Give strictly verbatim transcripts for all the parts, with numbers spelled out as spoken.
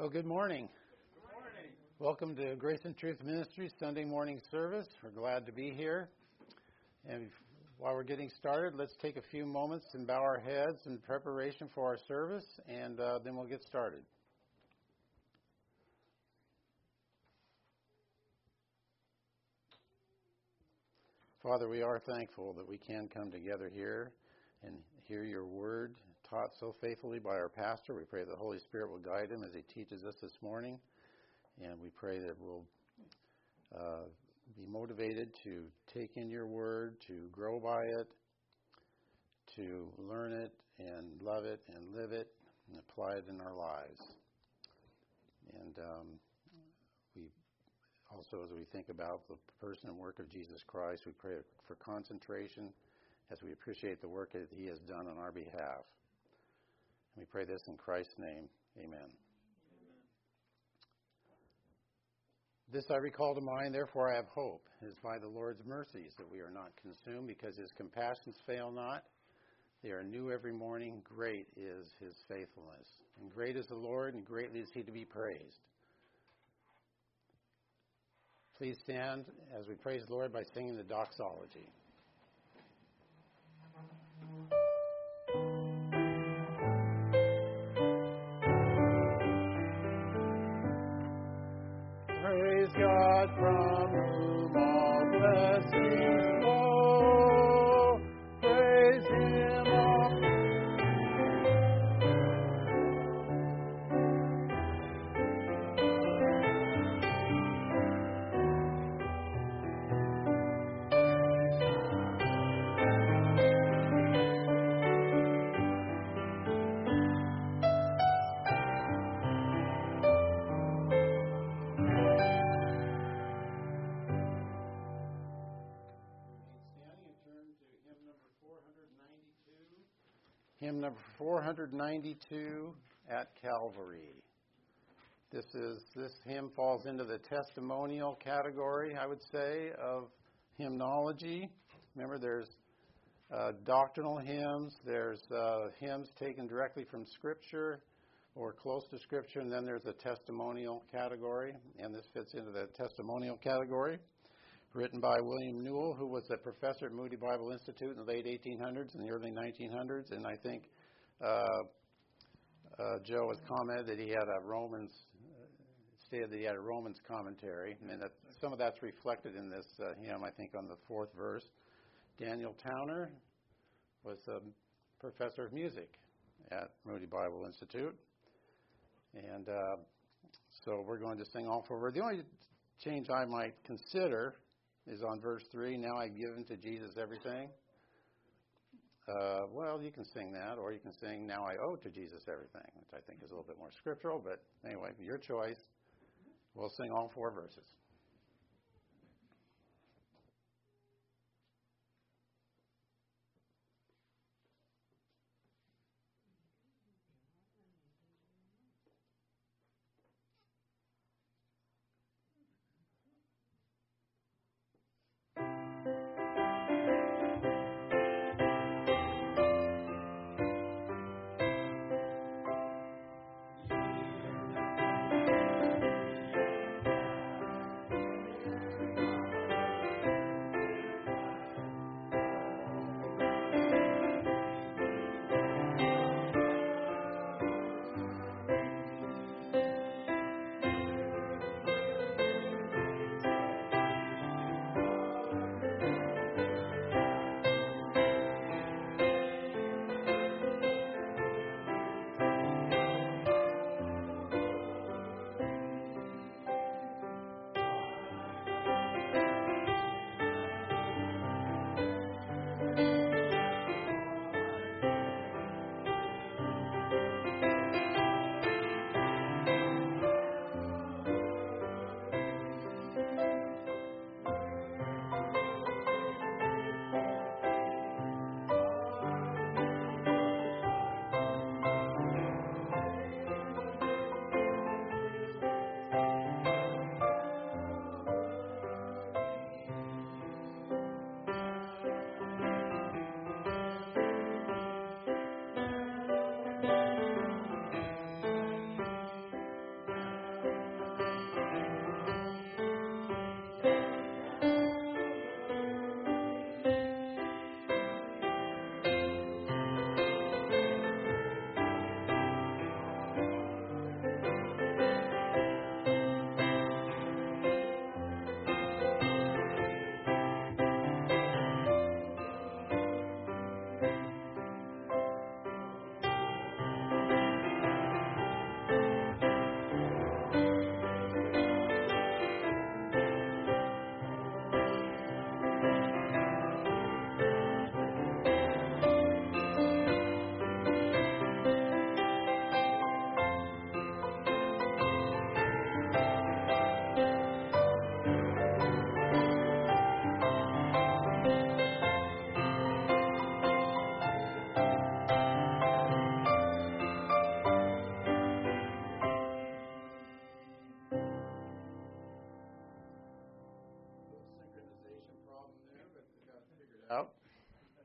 Oh, good morning. Good morning. Welcome to Grace and Truth Ministry Sunday morning service. We're glad to be here. And while we're getting started, let's take a few moments and bow our heads in preparation for our service, and uh, then we'll get started. Father, we are thankful that we can come together here and hear your word taught so faithfully by our pastor. We pray the Holy Spirit will guide him as he teaches us this morning. And we pray that we'll uh, be motivated to take in your word, to grow by it, to learn it and love it and live it and apply it in our lives. And um, we also, as we think about the person and work of Jesus Christ, we pray for concentration as we appreciate the work that he has done on our behalf. And we pray this in Christ's name. Amen. This I recall to mind, therefore I have hope. It is by the Lord's mercies that we are not consumed, because his compassions fail not. They are new every morning. Great is his faithfulness. And great is the Lord, and greatly is he to be praised. Please stand as we praise the Lord by singing the doxology. Praise God, from whom all blessings flow. Praise him, all. Hymn number four ninety-two, At Calvary. This is this hymn falls into the testimonial category, I would say, of hymnology. Remember, there's uh, doctrinal hymns, there's uh, hymns taken directly from Scripture or close to Scripture, and then there's a testimonial category, and this fits into the testimonial category. Written by William Newell, who was a professor at Moody Bible Institute in the late eighteen hundreds and the early nineteen hundreds. And I think uh, uh, Joe has commented that he had a Romans, uh, stated that he had a Romans commentary. And that some of that's reflected in this uh, hymn, I think, on the fourth verse. Daniel Towner was a professor of music at Moody Bible Institute. And uh, so we're going to sing all four verses. The only change I might consider is on verse three, now I've given to Jesus everything. Uh, well, you can sing that, or you can sing, now I owe to Jesus everything, which I think is a little bit more scriptural, but anyway, your choice. We'll sing all four verses.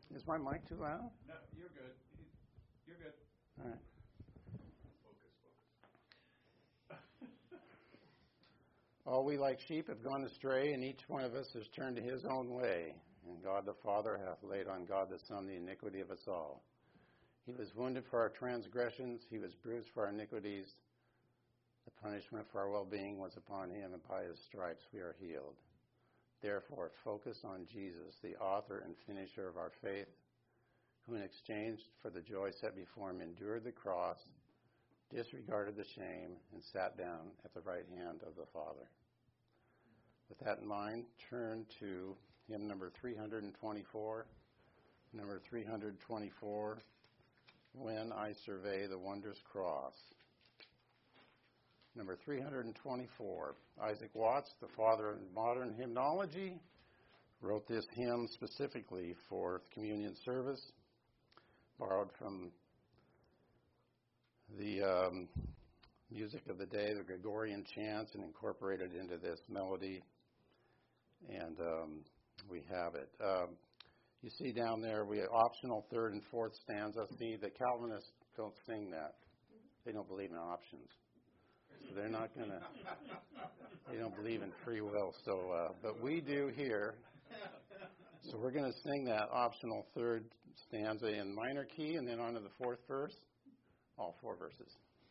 Is my mic too loud? No, you're good. You're good. All right. Focus, focus. All we like sheep have gone astray, and each one of us has turned to his own way. And God the Father hath laid on God the Son the iniquity of us all. He was wounded for our transgressions. He was bruised for our iniquities. The punishment for our well-being was upon him, and by his stripes we are healed. Therefore, focus on Jesus, the author and finisher of our faith, who in exchange for the joy set before him endured the cross, disregarded the shame, and sat down at the right hand of the Father. With that in mind, turn to hymn number three twenty-four. Number three twenty-four, When I Survey the Wondrous Cross. Number three twenty-four. Isaac Watts, the father of modern hymnology, wrote this hymn specifically for the communion service, borrowed from the um, music of the day, the Gregorian chants, and incorporated into this melody. And um, we have it. Um, you see down there, we have optional third and fourth stanza. See, the Calvinists don't sing that. They don't believe in options. So they're not going to, they don't believe in free will. So, uh, but we do here. So we're going to sing that optional third stanza in minor key and then on to the fourth verse, all four verses.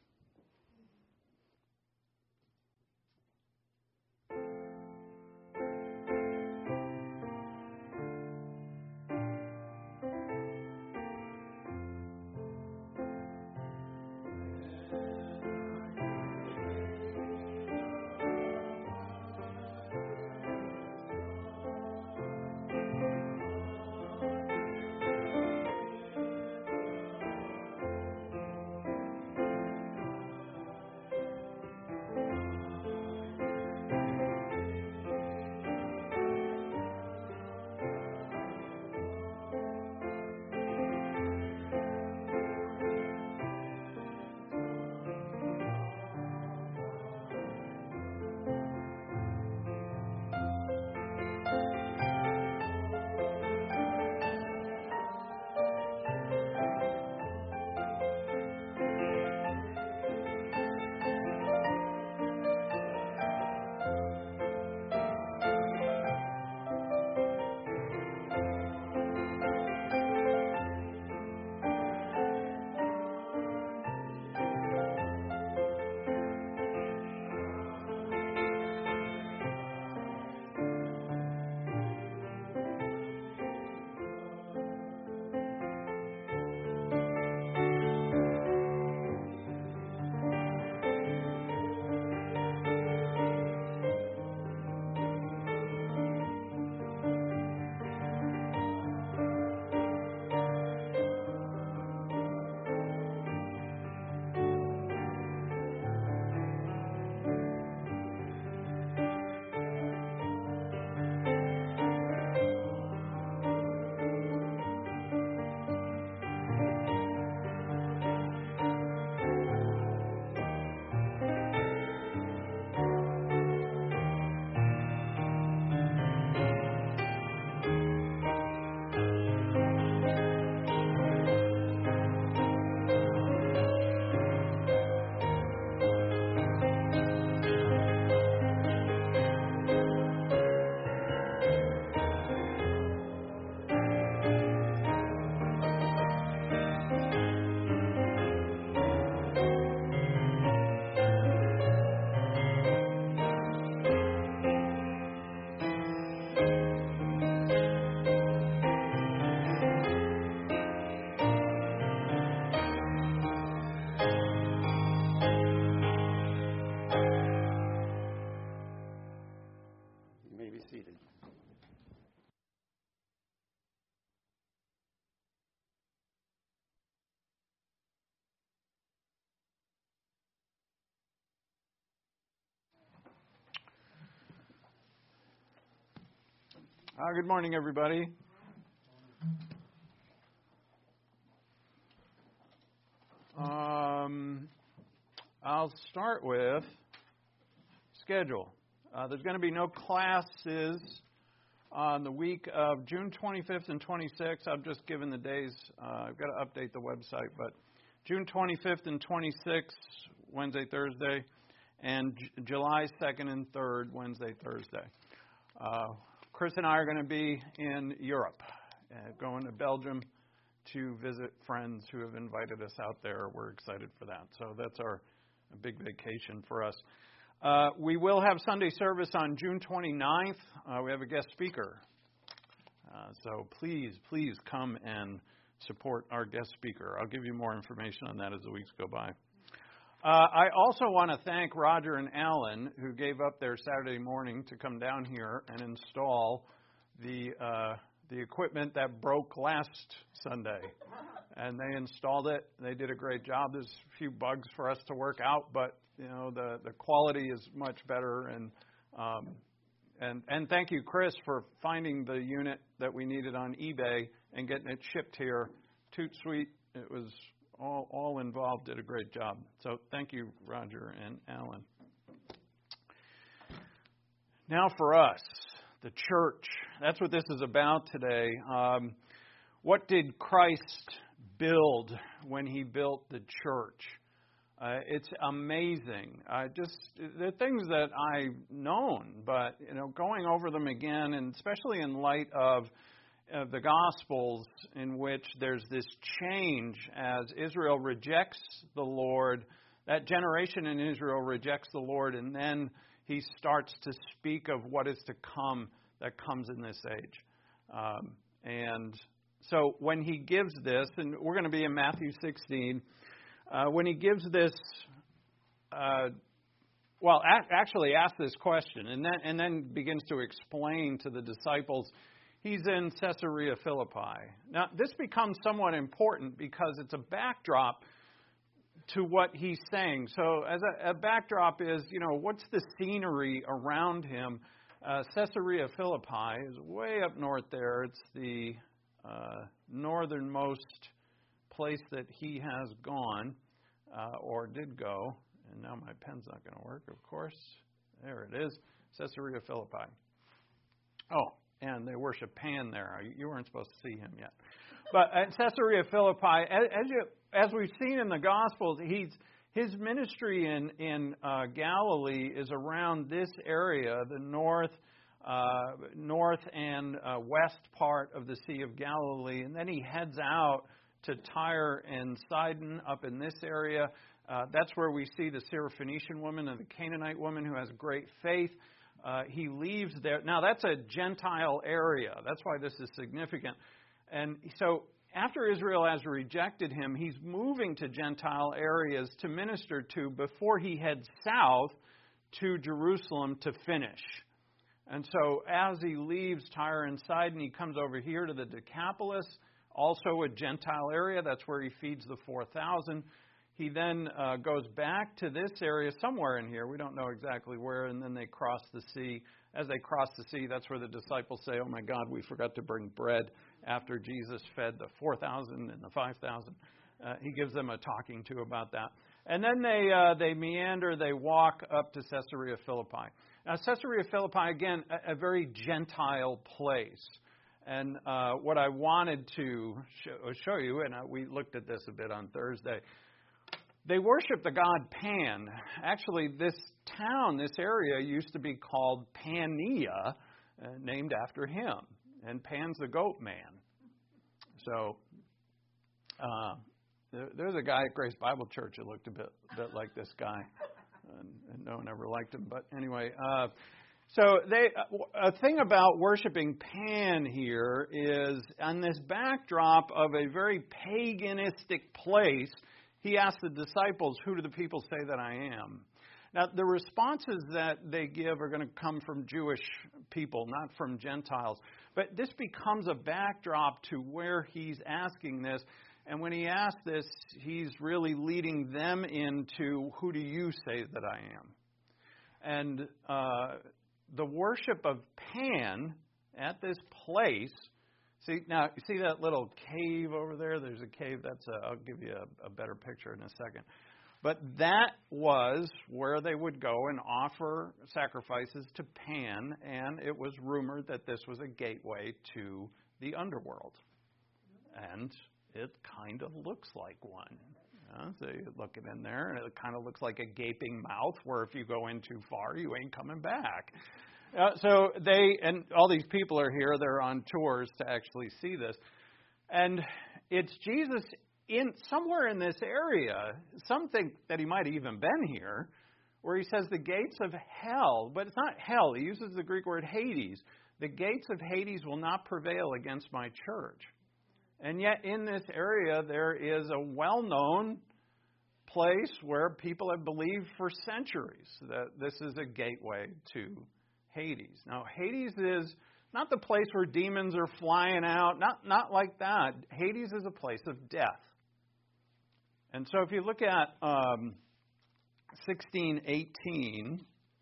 Uh, good morning, everybody. Um, I'll start with schedule. Uh, there's going to be no classes on the week of June twenty-fifth and twenty-sixth. I've just given the days. Uh, I've got to update the website, but June twenty-fifth and twenty-sixth, Wednesday, Thursday, and J- July second and third, Wednesday, Thursday. Uh, Chris and I are going to be in Europe, uh, going to Belgium to visit friends who have invited us out there. We're excited for that. So that's our a big vacation for us. Uh, we will have Sunday service on June twenty-ninth. Uh, we have a guest speaker. Uh, so please, please come and support our guest speaker. I'll give you more information on that as the weeks go by. Uh, I also want to thank Roger and Alan, who gave up their Saturday morning to come down here and install the uh, the equipment that broke last Sunday. And they installed it. They did a great job. There's a few bugs for us to work out, but you know the, the quality is much better. And um, and and thank you, Chris, for finding the unit that we needed on eBay and getting it shipped here. Toot sweet. It was all all involved did a great job. So thank you, Roger and Alan. Now for us, the church. That's what this is about today. Um, what did Christ build when he built the church? Uh, it's amazing. Uh, just the things that I've known, but you know, going over them again, and especially in light of uh, the Gospels, in which there's this change as Israel rejects the Lord. That generation in Israel rejects the Lord, and then he starts to speak of what is to come that comes in this age. Um, and so when he gives this, and we're going to be in Matthew sixteen, uh, when he gives this, uh, well, a- actually asks this question, and then, and then begins to explain to the disciples, he's in Caesarea Philippi. Now, this becomes somewhat important because it's a backdrop to what he's saying. So as a, a backdrop is, you know, what's the scenery around him? Uh, Caesarea Philippi is way up north there. It's the uh, northernmost place that he has gone uh, or did go. And now my pen's not going to work, of course. There it is, Caesarea Philippi. Oh, and they worship Pan there. You weren't supposed to see him yet. But at Caesarea Philippi, as, you, as we've seen in the Gospels, he's His ministry in in uh, Galilee is around this area, the north, uh, north and uh, west part of the Sea of Galilee, and then he heads out to Tyre and Sidon up in this area. Uh, that's where we see the Syrophoenician woman and the Canaanite woman who has great faith. Uh, he leaves there. Now that's a Gentile area. That's why this is significant. And so after Israel has rejected him, he's moving to Gentile areas to minister to before he heads south to Jerusalem to finish. And so as he leaves Tyre and Sidon, he comes over here to the Decapolis, also a Gentile area. That's where he feeds the four thousand. He then uh, goes back to this area somewhere in here. We don't know exactly where. And then they cross the sea. As they cross the sea, that's where the disciples say, oh my God, we forgot to bring bread after Jesus fed the four thousand and the five thousand. Uh, he gives them a talking to about that. And then they uh, they meander, they walk up to Caesarea Philippi. Now, Caesarea Philippi, again, a, a very Gentile place. And uh, what I wanted to show, show you, and uh, we looked at this a bit on Thursday, they worship the god Pan. Actually, this town, this area, used to be called Pania, uh, named after him. And Pan's the goat man. So uh, there, there's a guy at Grace Bible Church who looked a bit, bit like this guy. And, and no one ever liked him. But anyway, uh, so they a thing about worshiping Pan here is on this backdrop of a very paganistic place, he asked the disciples, who do the people say that I am? Now, the responses that they give are going to come from Jewish people, not from Gentiles. But this becomes a backdrop to where he's asking this. And when he asks this, he's really leading them into, who do you say that I am? And uh, the worship of Pan at this place, see, now, you see that little cave over there? There's a cave. That's a, I'll give you a, a better picture in a second. But that was where they would go and offer sacrifices to Pan, and it was rumored that this was a gateway to the underworld. And it kind of looks like one. Uh, so you look it in there, and it kind of looks like a gaping mouth where if you go in too far, you ain't coming back. Uh, so they, and all these people are here, they're on tours to actually see this. And it's Jesus in somewhere in this area, some think that he might have even been here, where he says the gates of hell, but it's not hell, he uses the Greek word Hades. The gates of Hades will not prevail against my church. And yet in this area there is a well-known place where people have believed for centuries that this is a gateway to Hades. Now Hades is not the place where demons are flying out, not, not like that. Hades is a place of death. And so if you look at um, sixteen eighteen,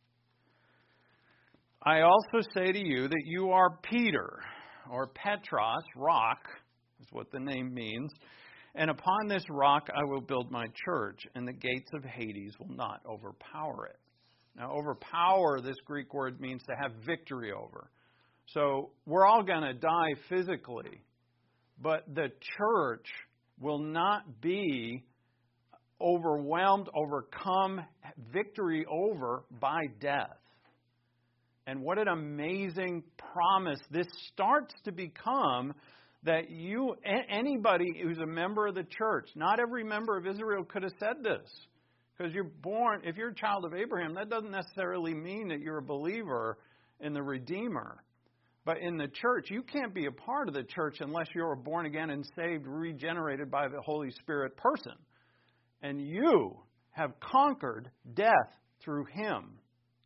I also say to you that you are Peter, or Petros, rock, is what the name means. And upon this rock I will build my church, and the gates of Hades will not overpower it. Now, overpower, this Greek word means to have victory over. So we're all going to die physically, but the church will not be overwhelmed, overcome, victory over by death. And what an amazing promise this starts to become, that you, anybody who's a member of the church, not every member of Israel could have said this. Because you're born, if you're a child of Abraham, that doesn't necessarily mean that you're a believer in the Redeemer. But in the church, you can't be a part of the church unless you're a born again and saved, regenerated by the Holy Spirit person. And you have conquered death through him.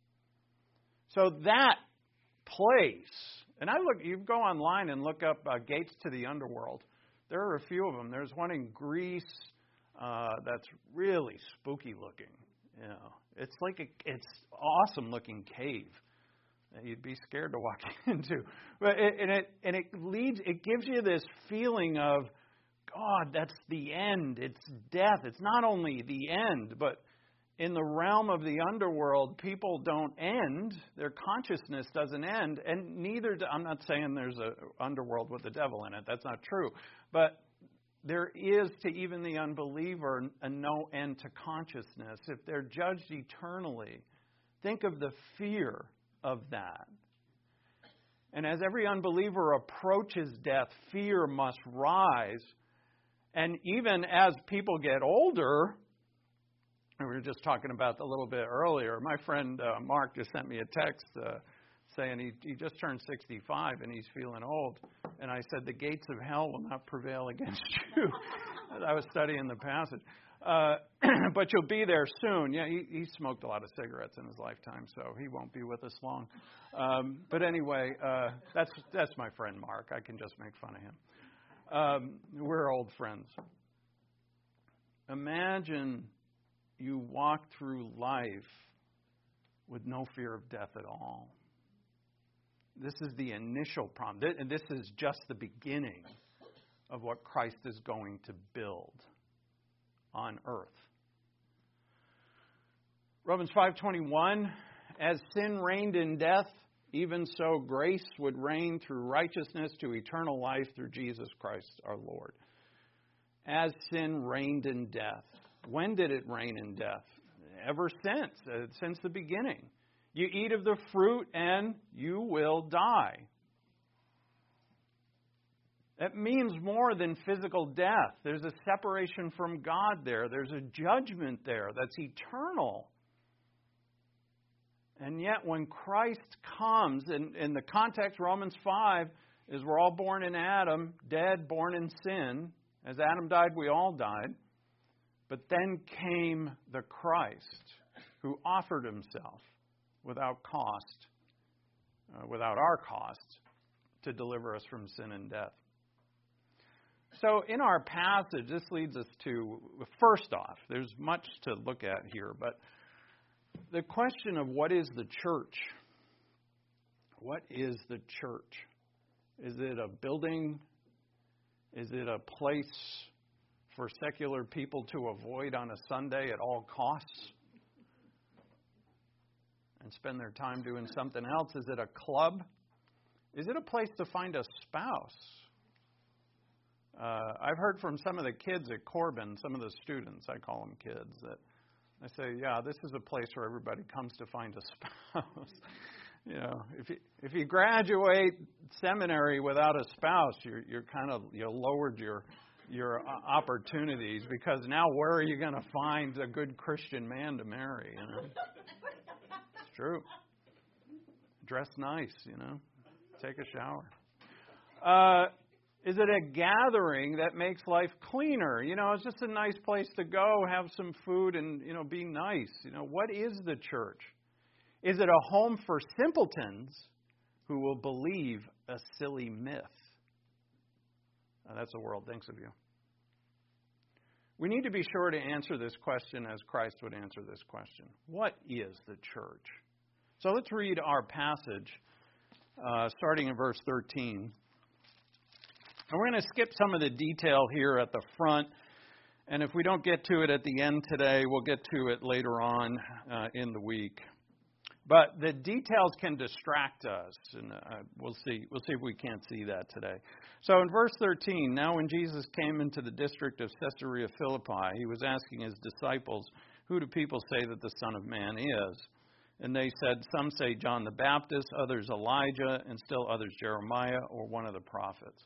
So that place, and I look, you go online and look up uh, Gates to the Underworld. There are a few of them. There's one in Greece uh, that's really spooky looking. You know, it's like a, it's awesome looking cave that you'd be scared to walk into. But it, and it and it leads, it gives you this feeling of, God, that's the end. It's death. It's not only the end, but in the realm of the underworld, people don't end. Their consciousness doesn't end. And neither, do, I'm not saying there's an underworld with the devil in it. That's not true. But there is, to even the unbeliever, a no end to consciousness. If they're judged eternally, think of the fear of that. And as every unbeliever approaches death, fear must rise. And even as people get older, and we were just talking about a little bit earlier, my friend uh, Mark just sent me a text uh, saying he, he just turned sixty-five and he's feeling old. And I said, the gates of hell will not prevail against you. I was studying the passage. Uh, but you'll be there soon. Yeah, he, he smoked a lot of cigarettes in his lifetime, so he won't be with us long. Um, but anyway, uh, that's that's my friend Mark. I can just make fun of him. Um, we're old friends. Imagine you walk through life with no fear of death at all. This is the initial problem. And this is just the beginning of what Christ is going to build on earth. Romans five twenty-one, as sin reigned in death, even so grace would reign through righteousness to eternal life through Jesus Christ our Lord. As sin reigned in death. When did it reign in death? Ever since, uh, since the beginning. You eat of the fruit and you will die. That means more than physical death. There's a separation from God there. There's a judgment there that's eternal. And yet when Christ comes, in, in the context, Romans five, is we're all born in Adam, dead, born in sin. As Adam died, we all died. But then came the Christ who offered himself without cost, uh, without our cost, to deliver us from sin and death. So in our passage, this leads us to, first off, there's much to look at here, but the question of what is the church? What is the church? Is it a building? Is it a place for secular people to avoid on a Sunday at all costs and spend their time doing something else? Is it a club? Is it a place to find a spouse? Uh, I've heard from some of the kids at Corbin, some of the students, I call them kids, that I say, yeah, this is a place where everybody comes to find a spouse. You know, if you if you graduate seminary without a spouse, you're you're kind of you lowered your your opportunities, because now where are you going to find a good Christian man to marry? You know, it's true. Dress nice, you know, take a shower. Uh, is it a gathering that makes life cleaner? You know, it's just a nice place to go, have some food, and you know, be nice. You know, what is the church? Is it a home for simpletons who will believe a silly myth? Now, that's what the world thinks of you. We need to be sure to answer this question as Christ would answer this question. What is the church? So let's read our passage, uh, starting in verse thirteen. And we're going to skip some of the detail here at the front. And if we don't get to it at the end today, we'll get to it later on uh, in the week. But the details can distract us, and uh, we'll see. We'll see if we can't see that today. So in verse thirteen, now when Jesus came into the district of Caesarea Philippi, he was asking his disciples, "Who do people say that the Son of Man is?" And they said, "Some say John the Baptist, others Elijah, and still others Jeremiah or one of the prophets."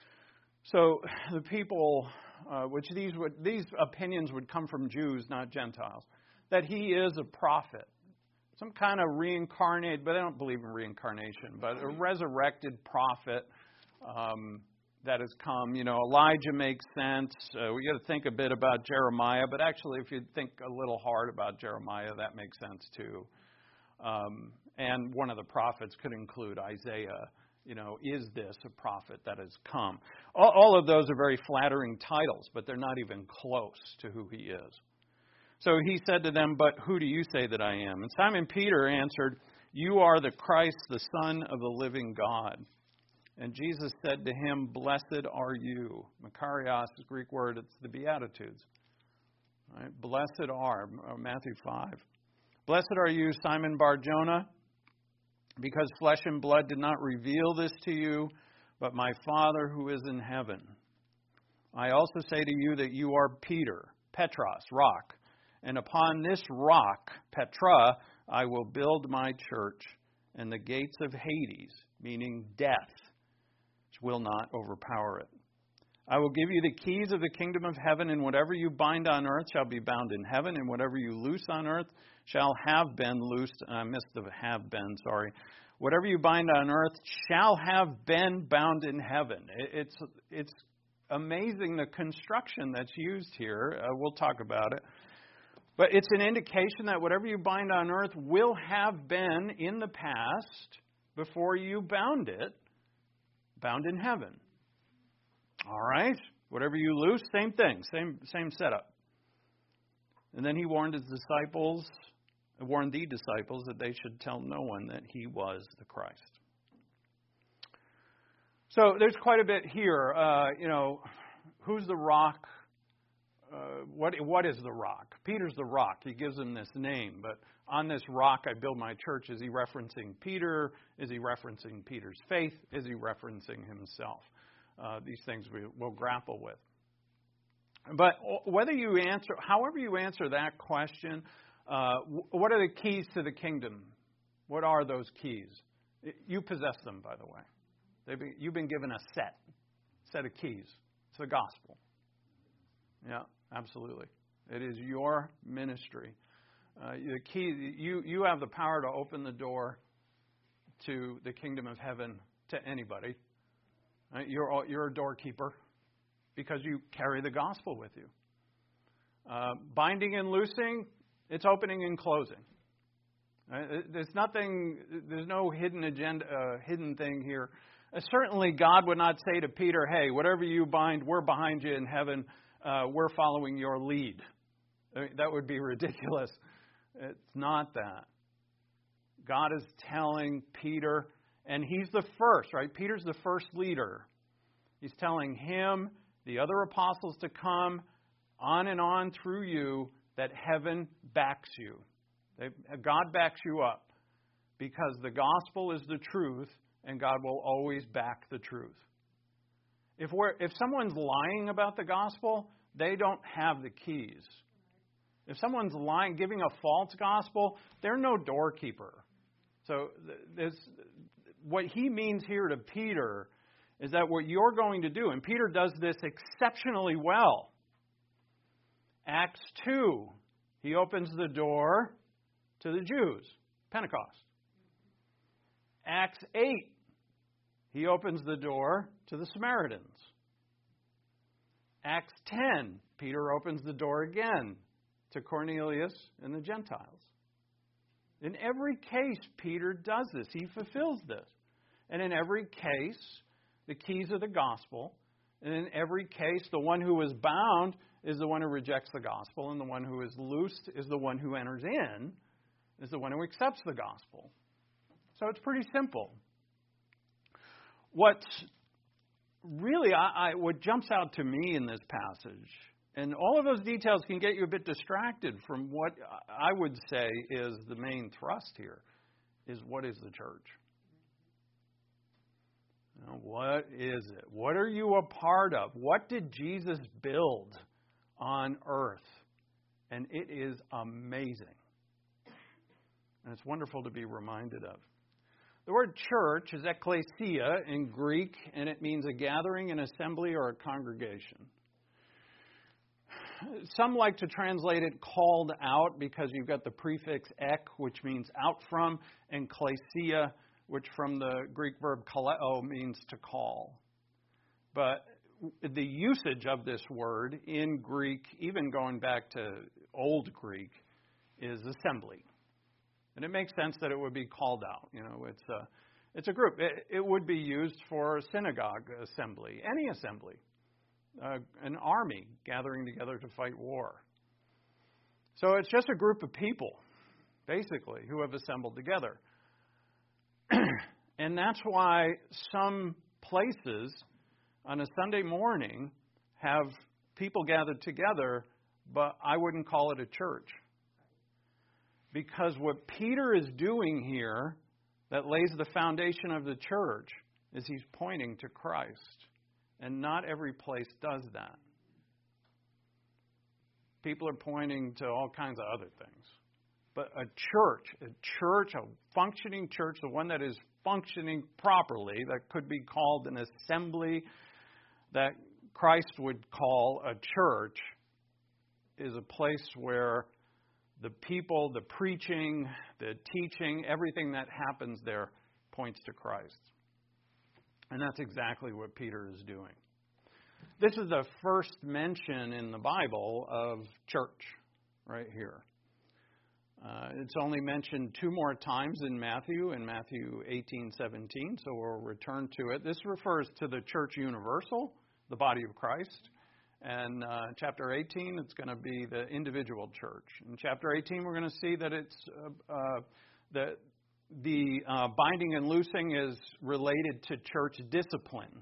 So the people, uh, which these would these opinions would come from Jews, not Gentiles, that he is a prophet. Some kind of reincarnated, but they don't believe in reincarnation, but a resurrected prophet um, that has come. You know, Elijah makes sense. Uh, we got to think a bit about Jeremiah, but actually, if you think a little hard about Jeremiah, that makes sense too. Um, and one of the prophets could include Isaiah. You know, is this a prophet that has come? All, all of those are very flattering titles, but they're not even close to who he is. So he said to them, "But who do you say that I am?" And Simon Peter answered, "You are the Christ, the Son of the living God." And Jesus said to him, "Blessed are you." Makarios is a Greek word, it's the Beatitudes. Right? Blessed are, Matthew five. "Blessed are you, Simon Bar-Jonah, because flesh and blood did not reveal this to you, but my Father who is in heaven. I also say to you that you are Peter, Petros, rock. And upon this rock, Petra, I will build my church, and the gates of Hades," meaning death, "will not overpower it. I will give you the keys of the kingdom of heaven, and whatever you bind on earth shall be bound in heaven, and whatever you loose on earth shall have been loosed." I missed the have been, sorry. "Whatever you bind on earth shall have been bound in heaven." It's, it's amazing the construction that's used here. Uh, we'll talk about it. But it's an indication that whatever you bind on earth will have been in the past, before you bound it, bound in heaven. All right? Whatever you loose, same thing, same same setup. And then he warned his disciples, warned the disciples that they should tell no one that he was the Christ. So there's quite a bit here. Uh, you know, who's the rock? Uh, what what is the rock? Peter's the rock. He gives him this name. But on this rock I build my church. Is he referencing Peter? Is he referencing Peter's faith? Is he referencing himself? Uh, these things we will grapple with. But whether you answer, however you answer that question, uh, what are the keys to the kingdom? What are those keys? You possess them, by the way. They've been, you've been given a set, set of keys. It's the gospel. Yeah, absolutely. It is your ministry. Uh, the key, you, you have the power to open the door to the kingdom of heaven to anybody. Right? You're, you're a doorkeeper because you carry the gospel with you. Uh, binding and loosing, it's opening and closing. Right? There's nothing, there's no hidden agenda, uh, hidden thing here. Uh, certainly God would not say to Peter, "Hey, whatever you bind, we're behind you in heaven. Uh, we're following your lead." I mean, that would be ridiculous. It's not that. God is telling Peter, and he's the first, right? Peter's the first leader. He's telling him, the other apostles to come, on and on through you that heaven backs you. They, God backs you up because the gospel is the truth and God will always back the truth. If we're, if someone's lying about the gospel, they don't have the keys. If someone's lying, giving a false gospel, they're no doorkeeper. So this, what he means here to Peter is that what you're going to do, and Peter does this exceptionally well. Acts two, he opens the door to the Jews, Pentecost. Acts eight, he opens the door to the Samaritans. Acts ten, Peter opens the door again to Cornelius and the Gentiles. In every case, Peter does this. He fulfills this. And in every case, the keys are the gospel. And in every case, the one who is bound is the one who rejects the gospel. And the one who is loosed is the one who enters in, is the one who accepts the gospel. So it's pretty simple. What's really, I, I, what jumps out to me in this passage, and all of those details can get you a bit distracted from what I would say is the main thrust here, is what is the church? You know, what is it? What are you a part of? What did Jesus build on earth? And it is amazing. And it's wonderful to be reminded of. The word church is ekklesia in Greek, and it means a gathering, an assembly, or a congregation. Some like to translate it called out because you've got the prefix ek, which means out from, and klesia, which from the Greek verb kaleo means to call. But the usage of this word in Greek, even going back to Old Greek, is assembly. And it makes sense that it would be called out. You know, it's a, it's a group. It, it would be used for a synagogue assembly, any assembly, uh, an army gathering together to fight war. So it's just a group of people, basically, who have assembled together. And that's why some places on a Sunday morning have people gathered together, but I wouldn't call it a church. Because what Peter is doing here that lays the foundation of the church is he's pointing to Christ. And not every place does that. People are pointing to all kinds of other things. But a church, a church, a functioning church, the one that is functioning properly, that could be called an assembly, that Christ would call a church, is a place where the people, the preaching, the teaching, everything that happens there points to Christ. And that's exactly what Peter is doing. This is the first mention in the Bible of church, right here. Uh, it's only mentioned two more times in Matthew, in Matthew eighteen seventeen, so we'll return to it. This refers to the church universal, the body of Christ. And uh, chapter eighteen, it's going to be the individual church. In chapter eighteen, we're going to see that it's uh, uh, the the uh, binding and loosing is related to church discipline,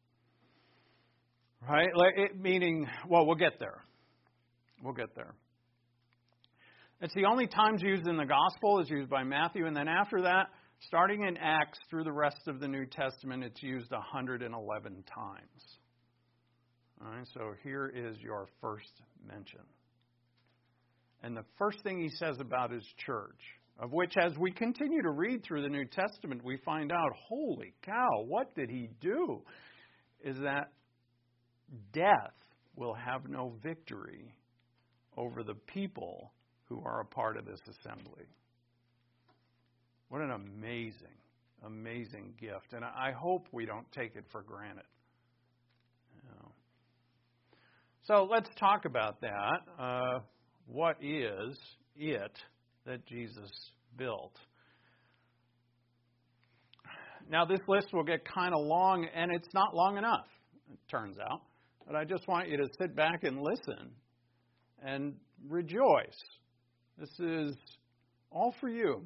right? Like it, meaning, well, we'll get there. We'll get there. It's the only times used in the gospel is used by Matthew, and then after that, starting in Acts through the rest of the New Testament, it's used one hundred eleven times. All right, so here is your first mention. And the first thing he says about his church, of which as we continue to read through the New Testament, we find out, holy cow, what did he do? Is that death will have no victory over the people who are a part of this assembly. What an amazing, amazing gift. And I hope we don't take it for granted. So let's talk about that. Uh, what is it that Jesus built? Now, this list will get kind of long, and it's not long enough, it turns out. But I just want you to sit back and listen and rejoice. This is all for you.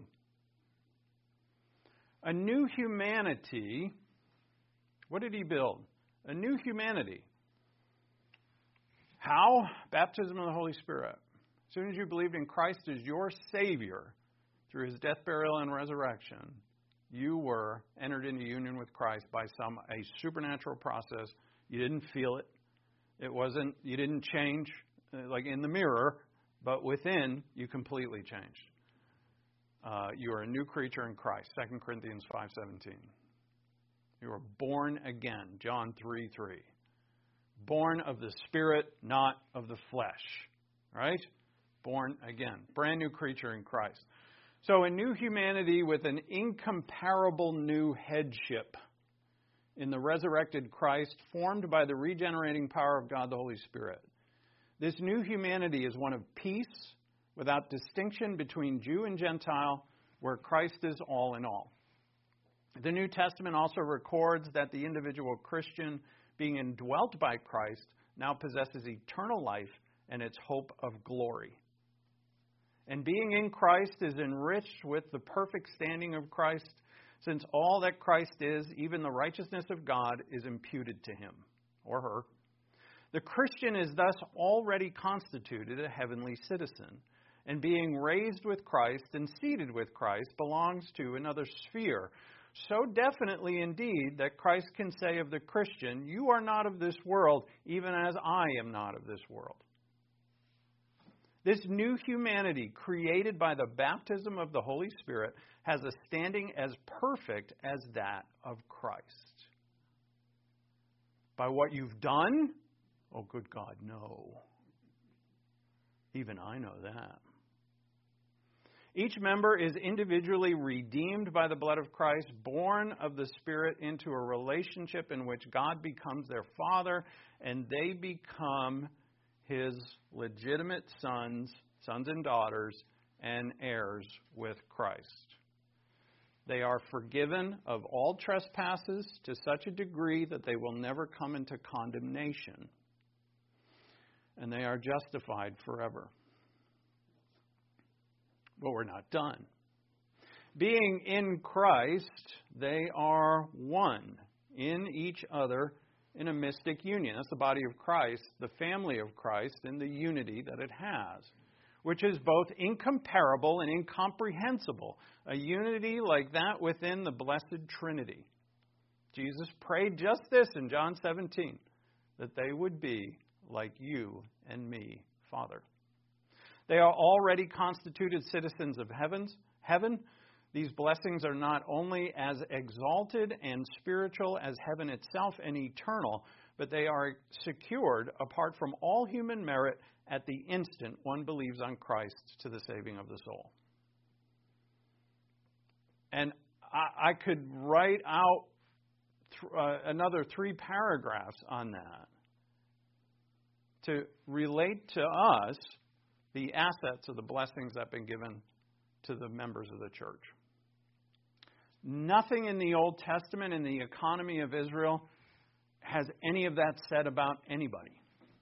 A new humanity. What did he build? A new humanity. How? Baptism of the Holy Spirit. As soon as you believed in Christ as your Savior through his death, burial, and resurrection, you were entered into union with Christ by some a supernatural process. You didn't feel it. It wasn't, you didn't change uh, like in the mirror, but within you completely changed. Uh, you are a new creature in Christ. Second Corinthians five seventeen. You are born again. John three three. Born of the Spirit, not of the flesh. Right? Born again. Brand new creature in Christ. So a new humanity with an incomparable new headship in the resurrected Christ, formed by the regenerating power of God the Holy Spirit. This new humanity is one of peace, without distinction between Jew and Gentile, where Christ is all in all. The New Testament also records that the individual Christian, being indwelt by Christ, now possesses eternal life and its hope of glory. And being in Christ is enriched with the perfect standing of Christ, since all that Christ is, even the righteousness of God, is imputed to him or her. The Christian is thus already constituted a heavenly citizen, and being raised with Christ and seated with Christ belongs to another sphere. So definitely indeed that Christ can say of the Christian, "You are not of this world, even as I am not of this world." This new humanity, created by the baptism of the Holy Spirit, has a standing as perfect as that of Christ. By what you've done? Oh, good God, no. Even I know that. Each member is individually redeemed by the blood of Christ, born of the Spirit into a relationship in which God becomes their Father, and they become his legitimate sons, sons and daughters, and heirs with Christ. They are forgiven of all trespasses to such a degree that they will never come into condemnation. And they are justified forever. But we're not done. Being in Christ, they are one in each other in a mystic union. That's the body of Christ, the family of Christ, and the unity that it has, which is both incomparable and incomprehensible. A unity like that within the Blessed Trinity. Jesus prayed just this in John seventeen, that they would be like you and me, Father. They are already constituted citizens of heavens, heaven. These blessings are not only as exalted and spiritual as heaven itself and eternal, but they are secured apart from all human merit at the instant one believes on Christ to the saving of the soul. And I, I could write out th- uh, another three paragraphs on that to relate to us the assets of the blessings that have been given to the members of the church. Nothing in the Old Testament, in the economy of Israel, has any of that said about anybody.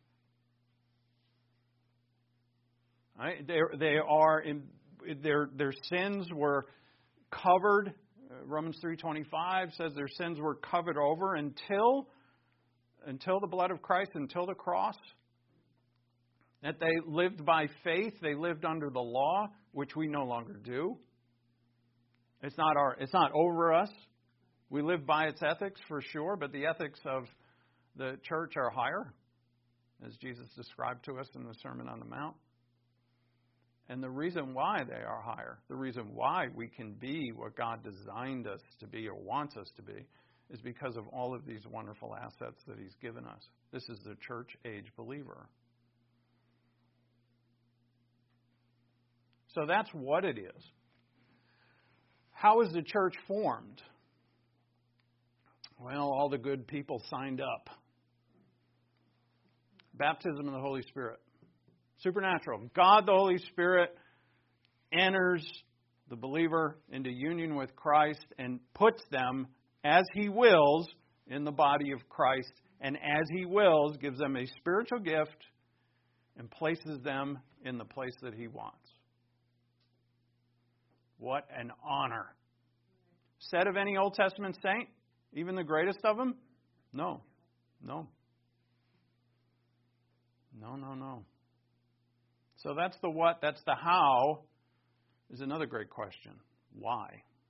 Right? They, they are in, their their sins were covered. Romans three twenty-five says their sins were covered over until until the blood of Christ, until the cross. That they lived by faith, they lived under the law, which we no longer do. It's not our it's not over us. We live by its ethics for sure, but the ethics of the church are higher, as Jesus described to us in the Sermon on the Mount. And the reason why they are higher, the reason why we can be what God designed us to be or wants us to be, is because of all of these wonderful assets that He's given us. This is the church age believer. So that's what it is. How is the church formed? Well, all the good people signed up. Baptism of the Holy Spirit. Supernatural. God the Holy Spirit enters the believer into union with Christ and puts them, as He wills, in the body of Christ. And as He wills, gives them a spiritual gift and places them in the place that He wants. What an honor. Said of any Old Testament saint, even the greatest of them? No. No. No, no, no. So that's the what, that's the how, is another great question. Why?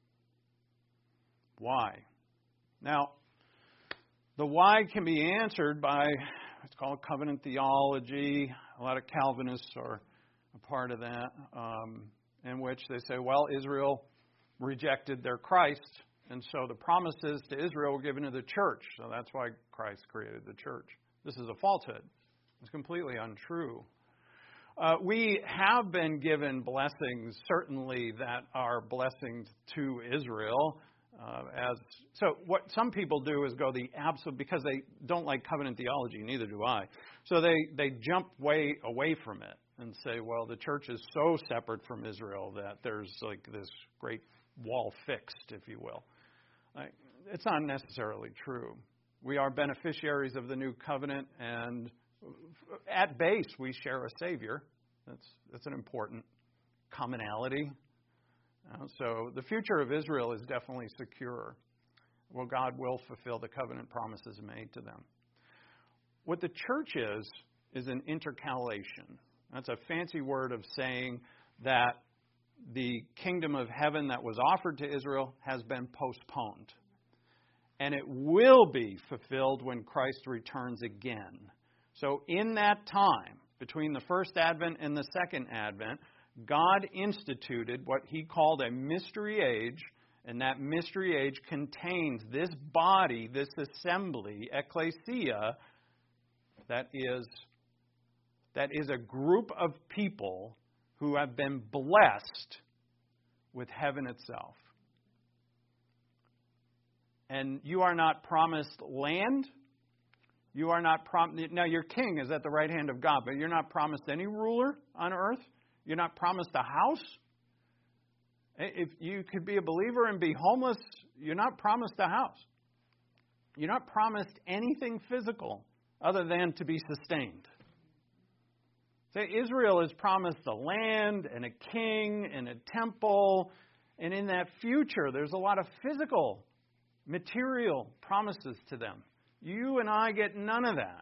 Why? Now, the why can be answered by what's called covenant theology. A lot of Calvinists are a part of that, um, in which they say, well, Israel rejected their Christ, and so the promises to Israel were given to the church. So that's why Christ created the church. This is a falsehood. It's completely untrue. Uh, we have been given blessings, certainly, that are blessings to Israel. Uh, as so, what some people do is go the absolute, because they don't like covenant theology. Neither do I. So they they jump way away from it and say, well, the church is so separate from Israel that there's like this great wall fixed, if you will. Like, it's not necessarily true. We are beneficiaries of the new covenant, and at base, we share a Savior. That's that's an important commonality. Uh, so the future of Israel is definitely secure. Well, God will fulfill the covenant promises made to them. What the church is, is an intercalation. That's a fancy word of saying that the kingdom of heaven that was offered to Israel has been postponed. And it will be fulfilled when Christ returns again. So in that time, between the first advent and the second advent, God instituted what he called a mystery age, and that mystery age contains this body, this assembly, ecclesia, that is, that is a group of people who have been blessed with heaven itself. And you are not promised land. You are not promised. Now, your king is at the right hand of God, but you're not promised any ruler on earth. You're not promised a house. If you could be a believer and be homeless, you're not promised a house. You're not promised anything physical other than to be sustained. Say, Israel is promised a land and a king and a temple, and in that future, there's a lot of physical, material promises to them. You and I get none of that.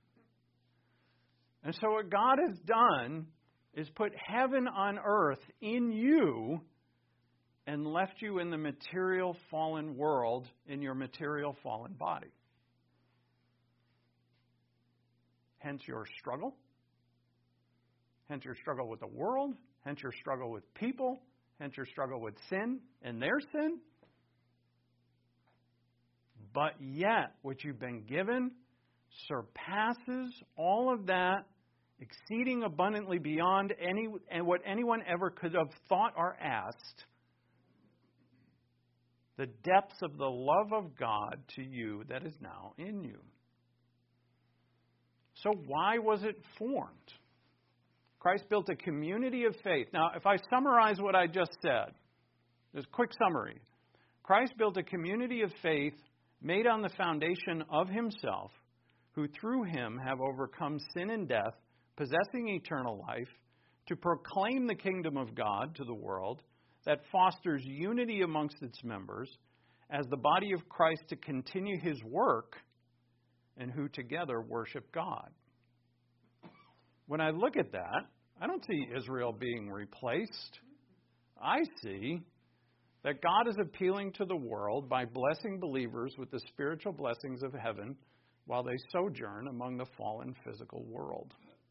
And so what God has done is put heaven on earth in you and left you in the material fallen world in your material fallen body. Hence your struggle. Hence your struggle with the world. Hence your struggle with people. Hence your struggle with sin and their sin. But yet, what you've been given surpasses all of that, exceeding abundantly beyond any and what anyone ever could have thought or asked. The depths of the love of God to you that is now in you. So why was it formed? Christ built a community of faith. Now, if I summarize what I just said, just a quick summary. Christ built a community of faith made on the foundation of himself, who through him have overcome sin and death, possessing eternal life, to proclaim the kingdom of God to the world, that fosters unity amongst its members, as the body of Christ to continue his work, and who together worship God. When I look at that, I don't see Israel being replaced. I see that God is appealing to the world by blessing believers with the spiritual blessings of heaven while they sojourn among the fallen physical world.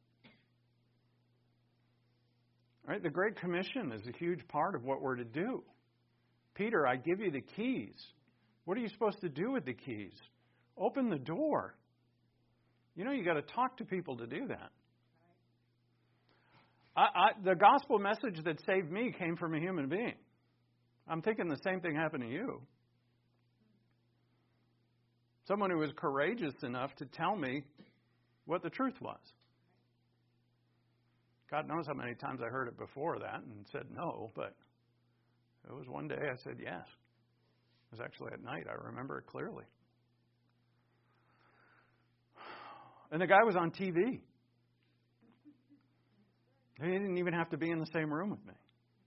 All right, the Great Commission is a huge part of what we're to do. Peter, I give you the keys. What are you supposed to do with the keys? Open the door. You know, you got to talk to people to do that. I, I, the gospel message that saved me came from a human being. I'm thinking the same thing happened to you. Someone who was courageous enough to tell me what the truth was. God knows how many times I heard it before that and said no, but it was one day I said yes. It was actually at night. I remember it clearly. And the guy was on T V. He didn't even have to be in the same room with me.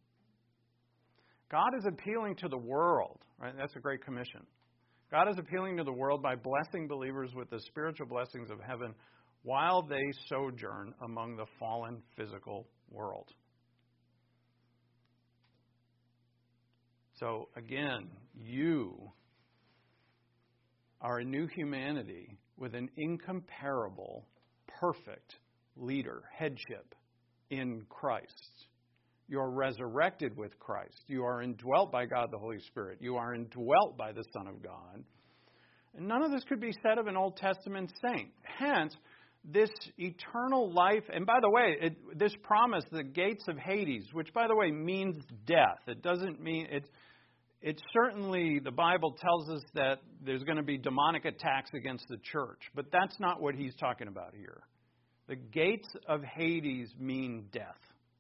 God is appealing to the world, right? That's a great commission. God is appealing to the world by blessing believers with the spiritual blessings of heaven while they sojourn among the fallen physical world. So again, you are a new humanity with an incomparable, perfect leader, headship in Christ. You are resurrected with Christ. You are indwelt by God the Holy Spirit. You are indwelt by the Son of God. And none of this could be said of an Old Testament saint. Hence, this eternal life, and by the way, it, this promise, the gates of Hades, which by the way means death. It doesn't mean, it, it certainly, the Bible tells us that there's going to be demonic attacks against the church. But that's not what he's talking about here. The gates of Hades mean death.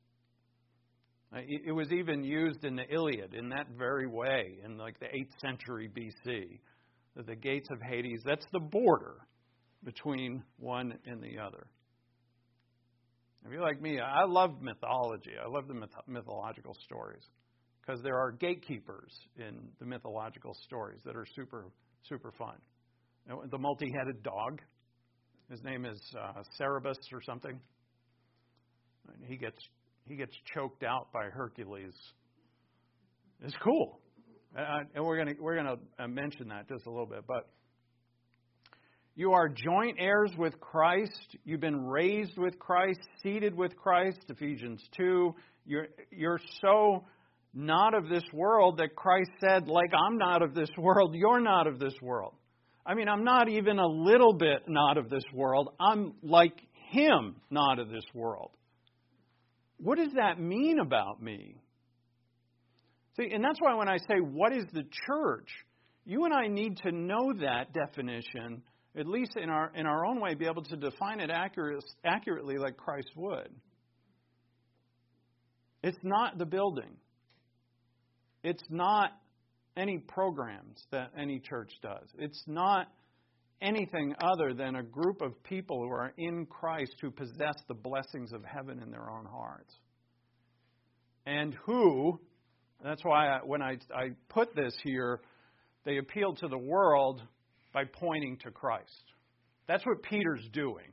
It was even used in the Iliad in that very way, in like the eighth century B C. That the gates of Hades, that's the border between one and the other. If you're like me, I love mythology. I love the myth- mythological stories because there are gatekeepers in the mythological stories that are super, super fun. You know, the multi-headed dog, his name is uh, Cerberus or something. And he gets he gets choked out by Hercules. It's cool, uh, and we're gonna we're gonna mention that just a little bit, but. You are joint heirs with Christ. You've been raised with Christ, seated with Christ, Ephesians two. You're, you're so not of this world that Christ said, like, I'm not of this world, you're not of this world. I mean, I'm not even a little bit not of this world. I'm like Him, not of this world. What does that mean about me? See, and that's why when I say, what is the church? You and I need to know that definition, at least in our in our own way, be able to define it accurate, accurately like Christ would. It's not the building. It's not any programs that any church does. It's not anything other than a group of people who are in Christ who possess the blessings of heaven in their own hearts. And who, that's why I, when I, I put this here, they appeal to the world by pointing to Christ. That's what Peter's doing.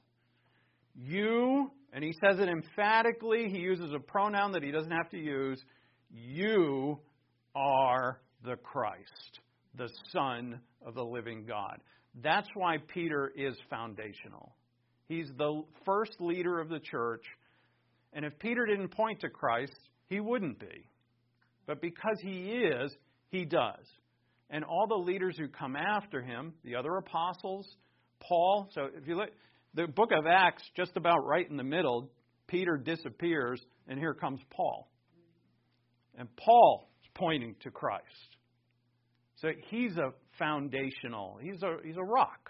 You, and he says it emphatically, he uses a pronoun that he doesn't have to use, you are the Christ, the Son of the living God. That's why Peter is foundational. He's the first leader of the church, and if Peter didn't point to Christ, he wouldn't be. But because he is, he does. And all the leaders who come after him, the other apostles, Paul. So if you look, the book of Acts, just about right in the middle, Peter disappears, and here comes Paul. And Paul is pointing to Christ. So he's a foundational, he's a he's a rock.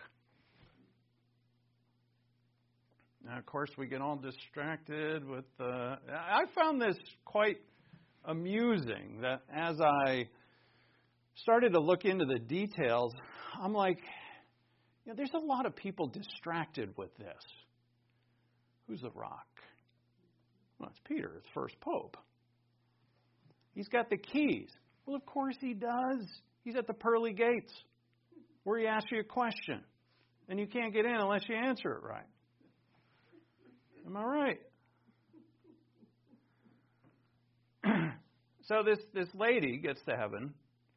Now, of course, we get all distracted with the... I found this quite amusing, that as I started to look into the details, I'm like, you know, there's a lot of people distracted with this. Who's the rock? Well, it's Peter, it's first pope. He's got the keys. Well, of course he does. He's at the pearly gates where he asks you a question, and you can't get in unless you answer it right. Am I right? So this, this lady gets to heaven,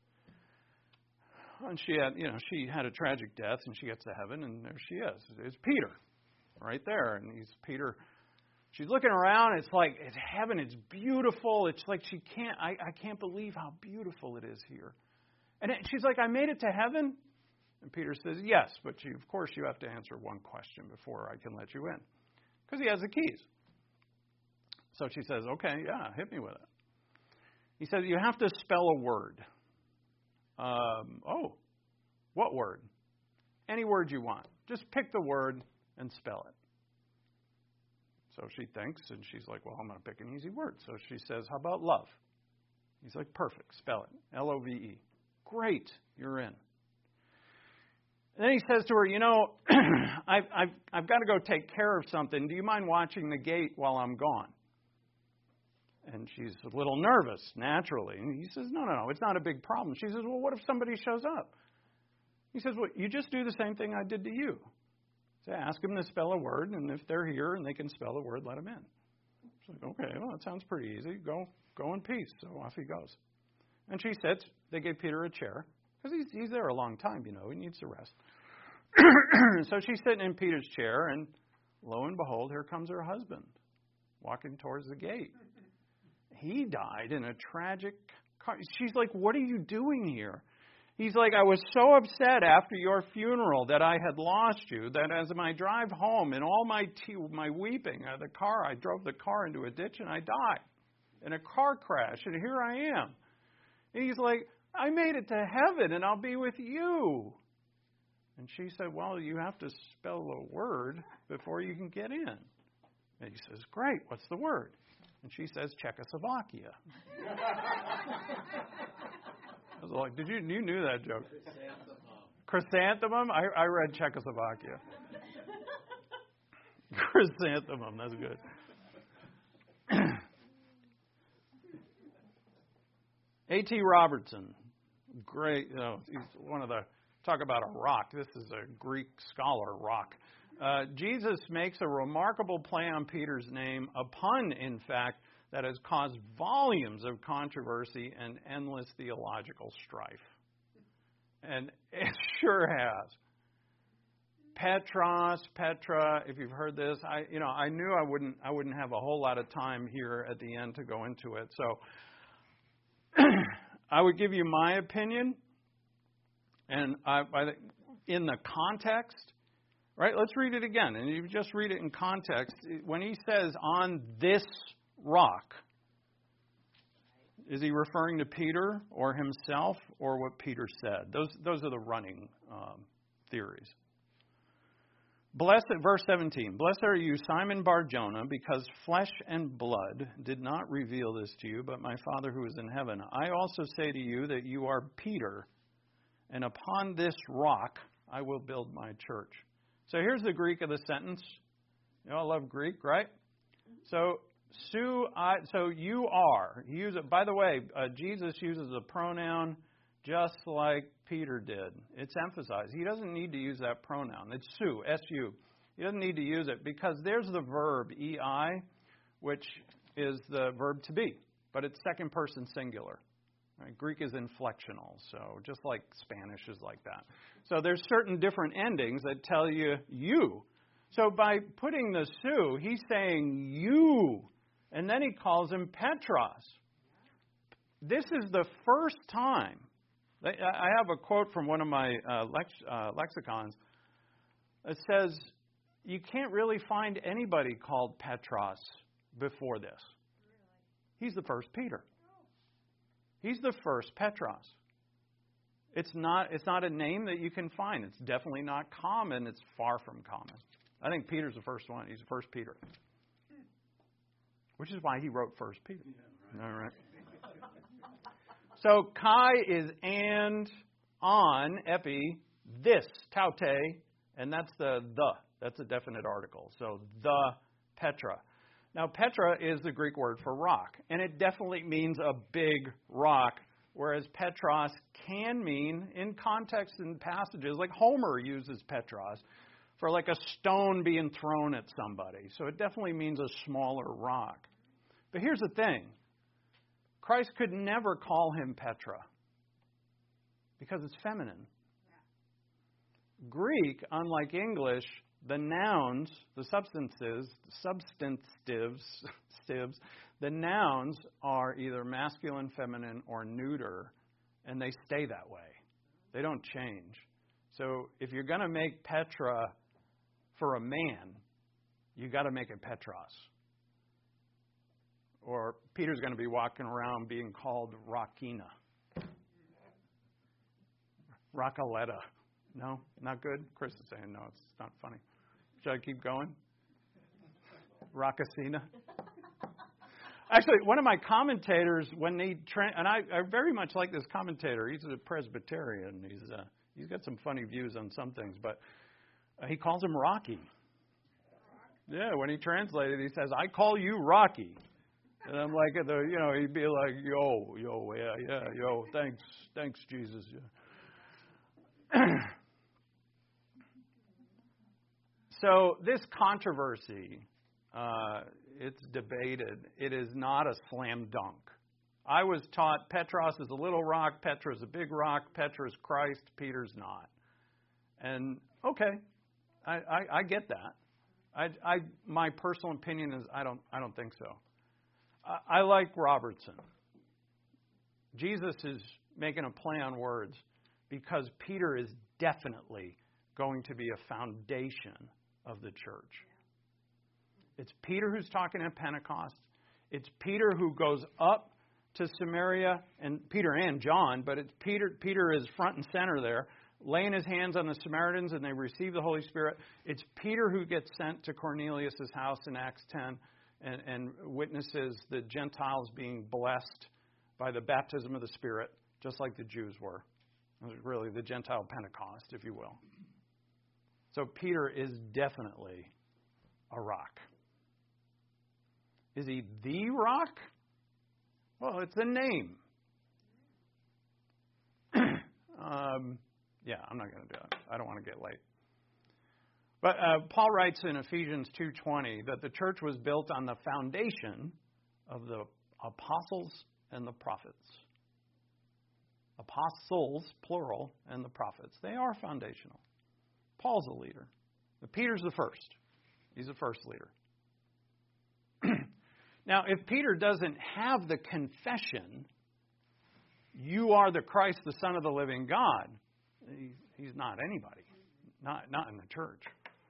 and she had, you know, she had a tragic death, and she gets to heaven, and there she is. It's Peter, right there, and he's Peter. She's looking around. It's like it's heaven. It's beautiful. It's like she can't. I, I can't believe how beautiful it is here. And it, she's like, I made it to heaven. And Peter says, yes, but you, of course you have to answer one question before I can let you in, because he has the keys. So she says, okay, yeah, hit me with it. He says, you have to spell a word. Um, oh, what word? Any word you want. Just pick the word and spell it. So she thinks, and she's like, well, I'm going to pick an easy word. So she says, how about love? He's like, perfect, spell it. L O V E. Great, you're in. And then he says to her, you know, I've, I've, I've got to go take care of something. Do you mind watching the gate while I'm gone? And she's a little nervous, naturally. And he says, no, no, no, it's not a big problem. She says, well, what if somebody shows up? He says, well, you just do the same thing I did to you. Say, ask them to spell a word, and if they're here and they can spell a word, let them in. She's like, okay, well, that sounds pretty easy. Go, go in peace. So off he goes. And she sits. They gave Peter a chair because he's he's there a long time, you know. He needs to rest. So she's sitting in Peter's chair, and lo and behold, here comes her husband walking towards the gate. He died in a tragic car. She's like, what are you doing here? He's like, I was so upset after your funeral that I had lost you, that as my drive home and all my te- my weeping out of the car, I drove the car into a ditch and I died in a car crash, and here I am. And he's like, I made it to heaven and I'll be with you. And she said, well, you have to spell a word before you can get in. And he says, great, what's the word? And she says, Czechoslovakia. I was like, did you you knew that joke? Chrysanthemum? Chrysanthemum? I, I read Czechoslovakia. Chrysanthemum, that's good. A T Robertson, great, you know, he's one of the, talk about a rock. This is a Greek scholar rock. Uh, Jesus makes a remarkable play on Peter's name, a pun, in fact, that has caused volumes of controversy and endless theological strife. And it sure has. Petros, Petra, if you've heard this, I you know, I knew I wouldn't I wouldn't have a whole lot of time here at the end to go into it. So I would give you my opinion, and I, I, in the context, right? Let's read it again, and you just read it in context. When he says, on this rock, is he referring to Peter or himself or what Peter said? Those, those are the running um, theories. Blessed, verse seventeen, blessed are you, Simon Bar-Jonah, because flesh and blood did not reveal this to you, but my Father who is in heaven. I also say to you that you are Peter, and upon this rock I will build my church. So here's the Greek of the sentence. You all love Greek, right? So, su, I, so you are. Use it. By the way, uh, Jesus uses a pronoun just like Peter did. It's emphasized. He doesn't need to use that pronoun. It's su, S U. He doesn't need to use it because there's the verb E I, which is the verb to be, but it's second person singular. Right? Greek is inflectional, so just like Spanish is like that. So there's certain different endings that tell you you. So by putting the su, he's saying you, and then he calls him Petros. This is the first time. I have a quote from one of my uh, lex, uh, lexicons. It says, you can't really find anybody called Petros before this. He's the first Peter. He's the first Petros. It's not, it's not a name that you can find. It's definitely not common. It's far from common. I think Peter's the first one. He's the first Peter. Which is why he wrote First Peter. All right. So Kai is and, on, epi, this, taute, and that's the the. That's a definite article. So the Petra. Now Petra is the Greek word for rock, and it definitely means a big rock, whereas Petros can mean, in context and passages, like Homer uses Petros, for like a stone being thrown at somebody. So it definitely means a smaller rock. But here's the thing. Christ could never call him Petra because it's feminine. Yeah. Greek, unlike English, the nouns, the substances, substantives, stivs, the nouns are either masculine, feminine, or neuter, and they stay that way. They don't change. So if you're going to make Petra for a man, you got to make it Petros. Or Peter's going to be walking around being called Rockina. Rockaletta. No? Not good? Chris is saying no, it's not funny. Should I keep going? Rockacina. Actually, one of my commentators, when they tra- and I, I very much like this commentator. He's a Presbyterian. He's uh, he's got some funny views on some things, but uh, he calls him Rocky. Yeah, when he translated, he says, "I call you Rocky." And I'm like, the, you know, he'd be like, yo, yo, yeah, yeah, yo, thanks, thanks, Jesus. Yeah. So this controversy, uh, it's debated. It is not a slam dunk. I was taught Petros is a little rock, Petra is a big rock, Petra is Christ, Peter's not. And okay, I, I, I get that. I, I, my personal opinion is I don't, I don't think so. I, I like Robertson. Jesus is making a play on words because Peter is definitely going to be a foundation of the church. It's Peter who's talking at Pentecost. It's Peter who goes up to Samaria, and Peter and John, but it's Peter. Peter is front and center there, laying his hands on the Samaritans, and they receive the Holy Spirit. It's Peter who gets sent to Cornelius' house in Acts ten and, and witnesses the Gentiles being blessed by the baptism of the Spirit, just like the Jews were. It was really the Gentile Pentecost, if you will. So Peter is definitely a rock. Is he the rock? Well, it's a name. um, yeah, I'm not going to do it. I don't want to get late. But uh, Paul writes in Ephesians two twenty that the church was built on the foundation of the apostles and the prophets. Apostles, plural, and the prophets. They are foundational. Paul's a leader. But Peter's the first. He's the first leader. Now, if Peter doesn't have the confession, you are the Christ, the Son of the living God, he's not anybody, not not in the church.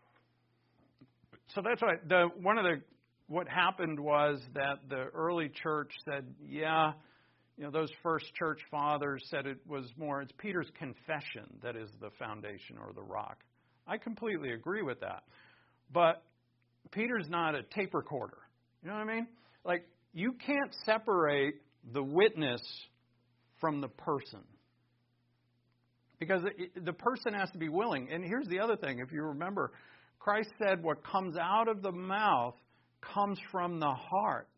So that's why the one of the what happened was that the early church said, yeah, you know, those first church fathers said it was more, it's Peter's confession that is the foundation or the rock. I completely agree with that. But Peter's not a tape recorder. You know what I mean? Like, you can't separate the witness from the person. Because it, the person has to be willing. And here's the other thing. If you remember, Christ said what comes out of the mouth comes from the heart.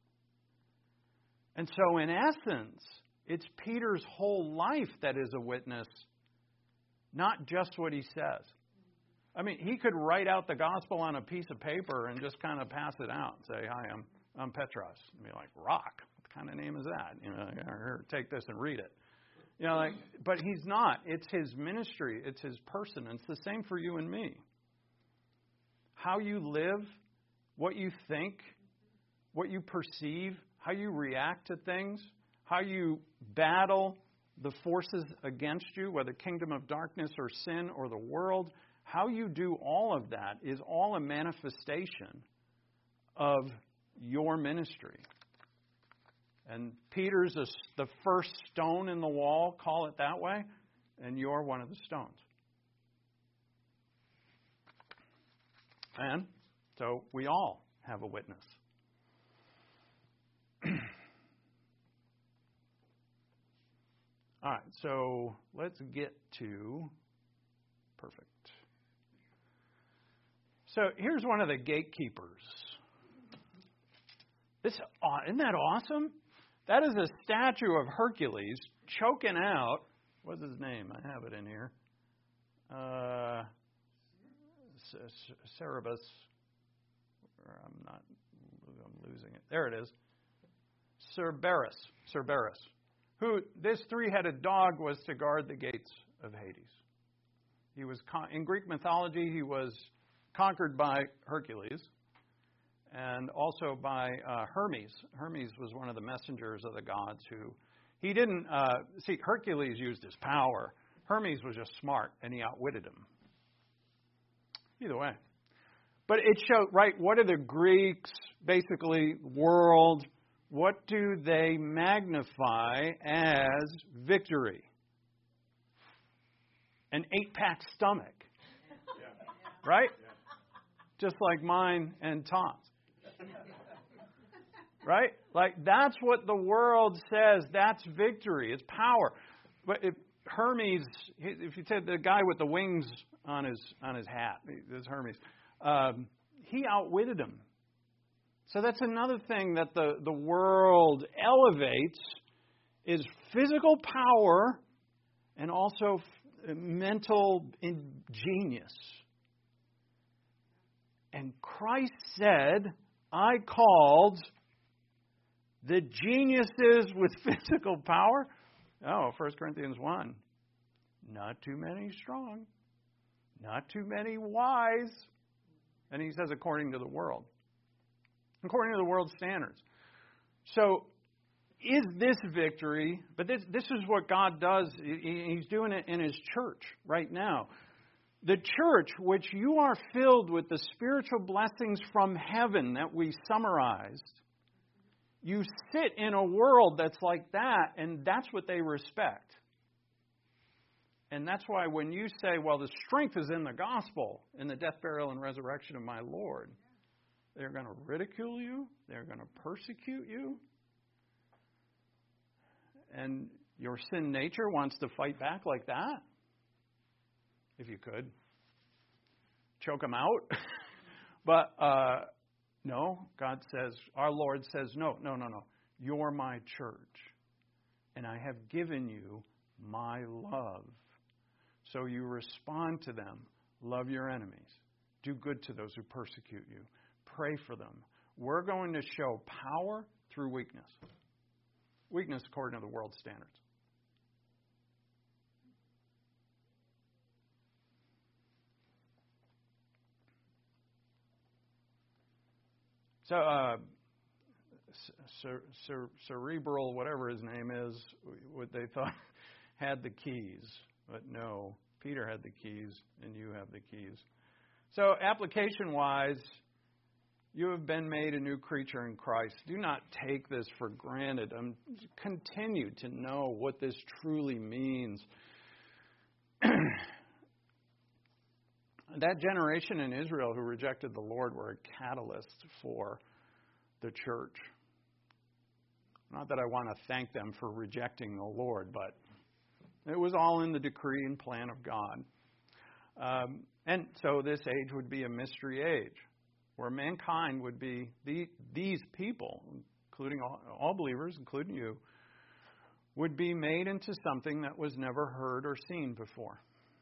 And so, in essence, it's Peter's whole life that is a witness, not just what he says. I mean, he could write out the gospel on a piece of paper and just kind of pass it out and say, hi, I'm I'm Petros. And be like, rock? What kind of name is that? You know, here, take this and read it. You know, like, but he's not. It's his ministry. It's his person. And it's the same for you and me. How you live, what you think, what you perceive, how you react to things, how you battle the forces against you, whether kingdom of darkness or sin or the world, how you do all of that is all a manifestation of your ministry. And Peter's a, the first stone in the wall, call it that way, and you're one of the stones. And so we all have a witness. All right, so let's get to perfect. So here's one of the gatekeepers. This, isn't that awesome? That is a statue of Hercules choking out, what's his name? I have it in here. Uh, Cerberus. I'm not, I'm losing it. There it is. Cerberus. Cerberus. Who, this three-headed dog was to guard the gates of Hades. He was, in Greek mythology, he was conquered by Hercules. And also by uh, Hermes. Hermes was one of the messengers of the gods who, he didn't, uh, see, Hercules used his power. Hermes was just smart, and he outwitted him. Either way. But it showed, right, what are the Greeks, basically, world, what do they magnify as victory? An eight-pack stomach. Yeah. Right? Yeah. Just like mine and Tom's. Right? Like, that's what the world says. That's victory. It's power. But if Hermes, if you take the guy with the wings on his on his hat, this Hermes, um, he outwitted him. So that's another thing that the, the world elevates is physical power and also f- mental genius. And Christ said, I called the geniuses with physical power. Oh, First Corinthians one. Not too many strong. Not too many wise. And he says, according to the world. According to the world's standards. So, is this victory, but this, this is what God does. He's doing it in His church right now. The church, which you are filled with the spiritual blessings from heaven that we summarized, you sit in a world that's like that, and that's what they respect. And that's why when you say, well, the strength is in the gospel, in the death, burial, and resurrection of my Lord, they're going to ridicule you. They're going to persecute you. And your sin nature wants to fight back like that. If you could. Choke them out. But uh, no, God says, our Lord says, no, no, no, no. You're my church. And I have given you my love. So you respond to them. Love your enemies. Do good to those who persecute you. Pray for them. We're going to show power through weakness. Weakness according to the world's standards. So, uh, cer- cer- cerebral, whatever his name is, what they thought had the keys. But no, Peter had the keys, and you have the keys. So, application-wise, you have been made a new creature in Christ. Do not take this for granted. Um, continue to know what this truly means. That generation in Israel who rejected the Lord were a catalyst for the church. Not that I want to thank them for rejecting the Lord, but it was all in the decree and plan of God. Um, and so this age would be a mystery age, where mankind would be, the, these people, including all, all believers, including you, would be made into something that was never heard or seen before.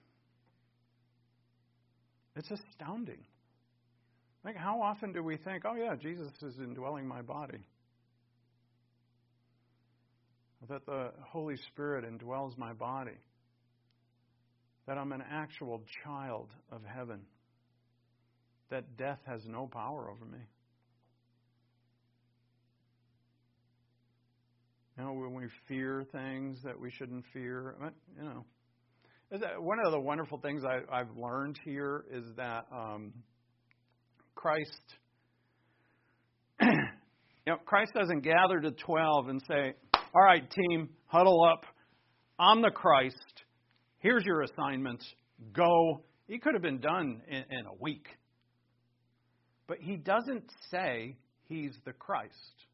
It's astounding. Like, how often do we think, oh yeah, Jesus is indwelling my body? That the Holy Spirit indwells my body. That I'm an actual child of heaven. That death has no power over me. You know, when we fear things that we shouldn't fear, you know. One of the wonderful things I, I've learned here is that um, Christ, you know, Christ doesn't gather to twelve and say, all right, team, huddle up. I'm the Christ. Here's your assignments. Go. He could have been done in, in a week. But he doesn't say he's the Christ.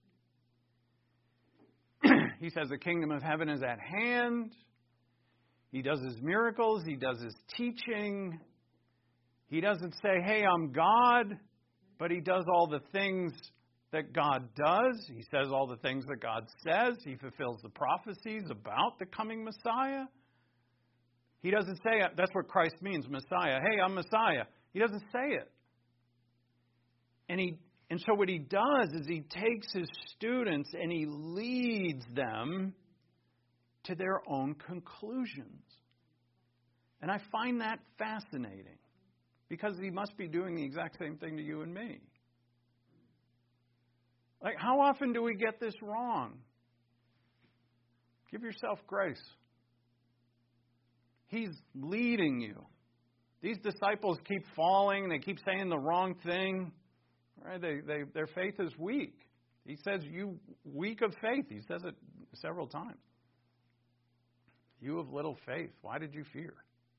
He says the kingdom of heaven is at hand. He does his miracles. He does his teaching. He doesn't say, hey, I'm God. But he does all the things that God does. He says all the things that God says. He fulfills the prophecies about the coming Messiah. He doesn't say, that's what Christ means, Messiah. Hey, I'm Messiah. He doesn't say it. And he and so what he does is he takes his students and he leads them to their own conclusions. And I find that fascinating because he must be doing the exact same thing to you and me. Like, how often do we get this wrong? Give yourself grace. He's leading you. These disciples keep falling. They keep saying the wrong thing. Right? They, they, their faith is weak. He says, you weak of faith. He says it several times. You of little faith, why did you fear?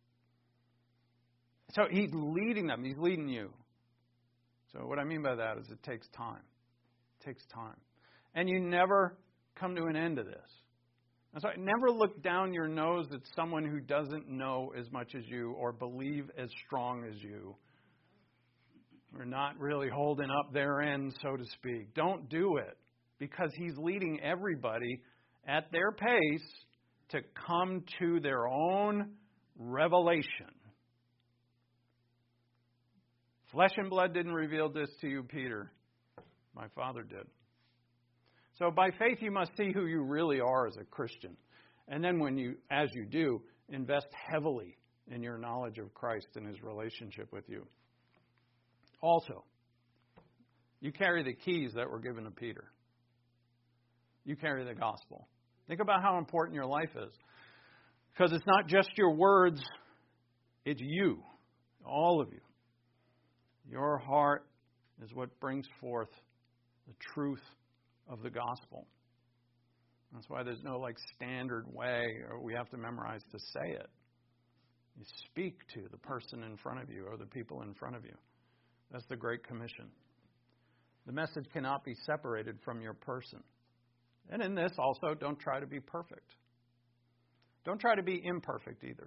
So he's leading them. He's leading you. So what I mean by that is it takes time. It takes time. And you never come to an end to this. That's why never look down your nose at someone who doesn't know as much as you or believe as strong as you. Or not really holding up their end, so to speak. Don't do it. Because he's leading everybody at their pace to come to their own revelation. Flesh and blood didn't reveal this to you, Peter. My Father did. So by faith you must see who you really are as a Christian. And then when you, as you do, invest heavily in your knowledge of Christ and His relationship with you. Also, you carry the keys that were given to Peter. You carry the gospel. Think about how important your life is. Because it's not just your words, it's you, all of you. Your heart is what brings forth the truth of the gospel. That's why there's no like standard way or we have to memorize to say it. You speak to the person in front of you or the people in front of you. That's the Great Commission. The message cannot be separated from your person. And in this also, don't try to be perfect. Don't try to be imperfect either.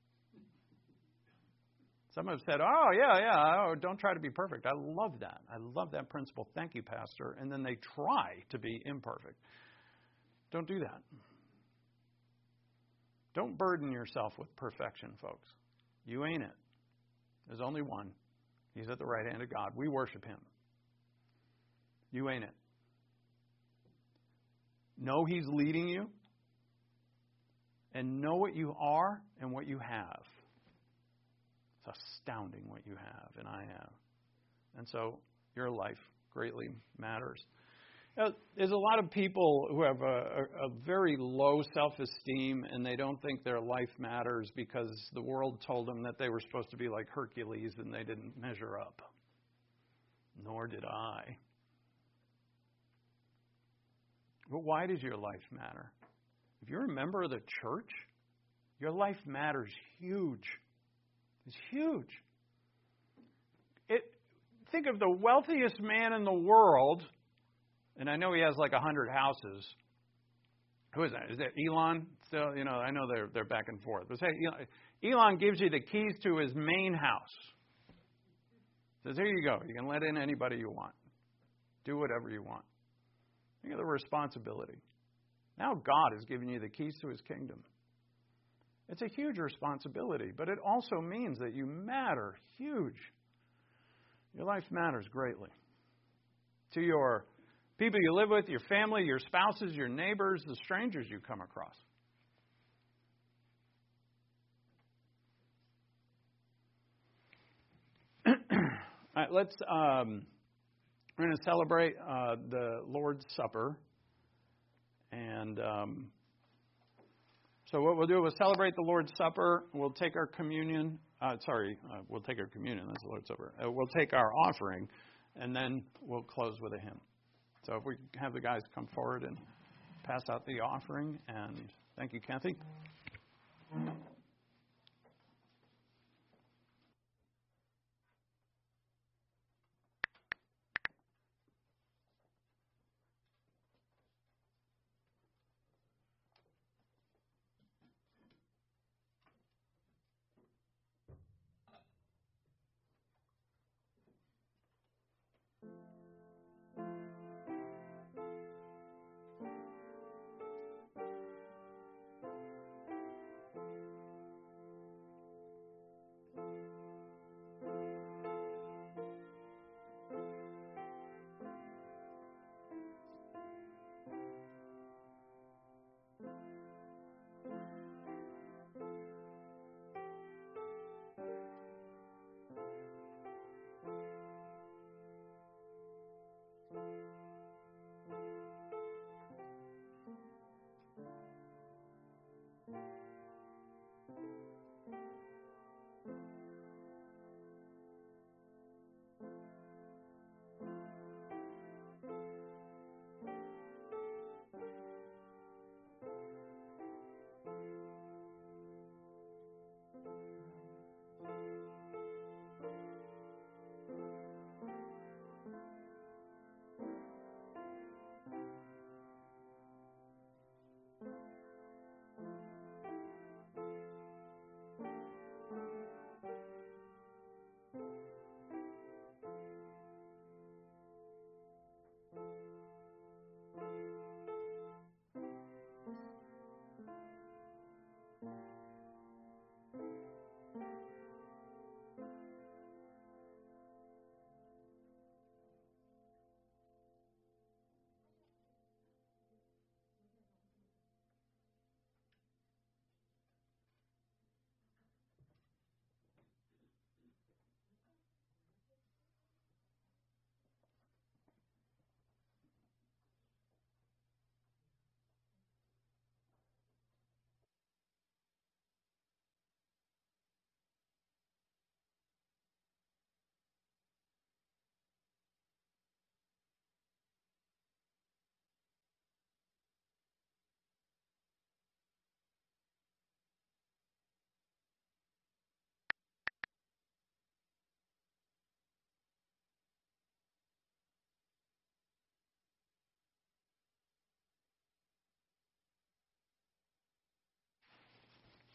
Some have said, oh, yeah, yeah, oh, don't try to be perfect. I love that. I love that principle. Thank you, Pastor. And then they try to be imperfect. Don't do that. Don't burden yourself with perfection, folks. You ain't it. There's only one. He's at the right hand of God. We worship Him. You ain't it. Know He's leading you. And know what you are and what you have. It's astounding what you have and I have. And so your life greatly matters. Now, there's a lot of people who have a, a, a very low self-esteem and they don't think their life matters because the world told them that they were supposed to be like Hercules and they didn't measure up. Nor did I. But why does your life matter? If you're a member of the church, your life matters huge. It's huge. It, think of the wealthiest man in the world, and I know he has like a hundred houses. Who is that? Is that Elon? Still, you know, I know they're they're back and forth. But say Elon gives you the keys to his main house. Says, here you go. You can let in anybody you want. Do whatever you want. Think of the responsibility. Now God has given you the keys to His kingdom. It's a huge responsibility, but it also means that you matter huge. Your life matters greatly. To your people you live with, your family, your spouses, your neighbors, the strangers you come across. All right, let's, um, we're going to celebrate uh, the Lord's Supper. And um, so what we'll do, we'll celebrate the Lord's Supper. We'll take our communion. Uh, sorry, uh, we'll take our communion. That's the Lord's Supper. Uh, we'll take our offering, and then we'll close with a hymn. So if we have the guys come forward and pass out the offering. And thank you, Kathy.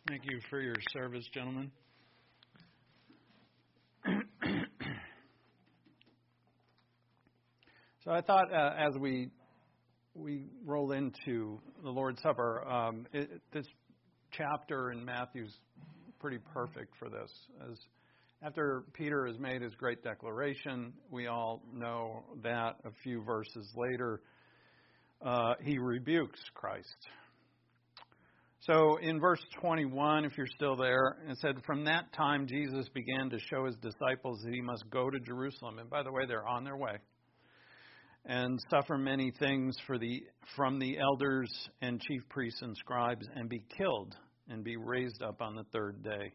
Thank you for your service, gentlemen. So I thought uh, as we we roll into the Lord's Supper, um, it, this chapter in Matthew's pretty perfect for this. As after Peter has made his great declaration, we all know that a few verses later, uh, he rebukes Christ. So in verse twenty-one, if you're still there, it said, "From that time Jesus began to show his disciples that he must go to Jerusalem." And by the way, they're on their way. "And suffer many things for the from the elders and chief priests and scribes, and be killed, and be raised up on the third day."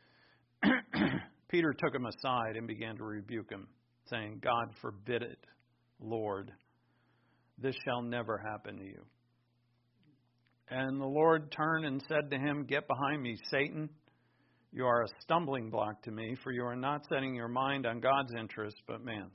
Peter took him aside and began to rebuke him, saying, "God forbid it, Lord. This shall never happen to you." And the Lord turned and said to him, "Get behind me, Satan. You are a stumbling block to me, for you are not setting your mind on God's interests, but man's."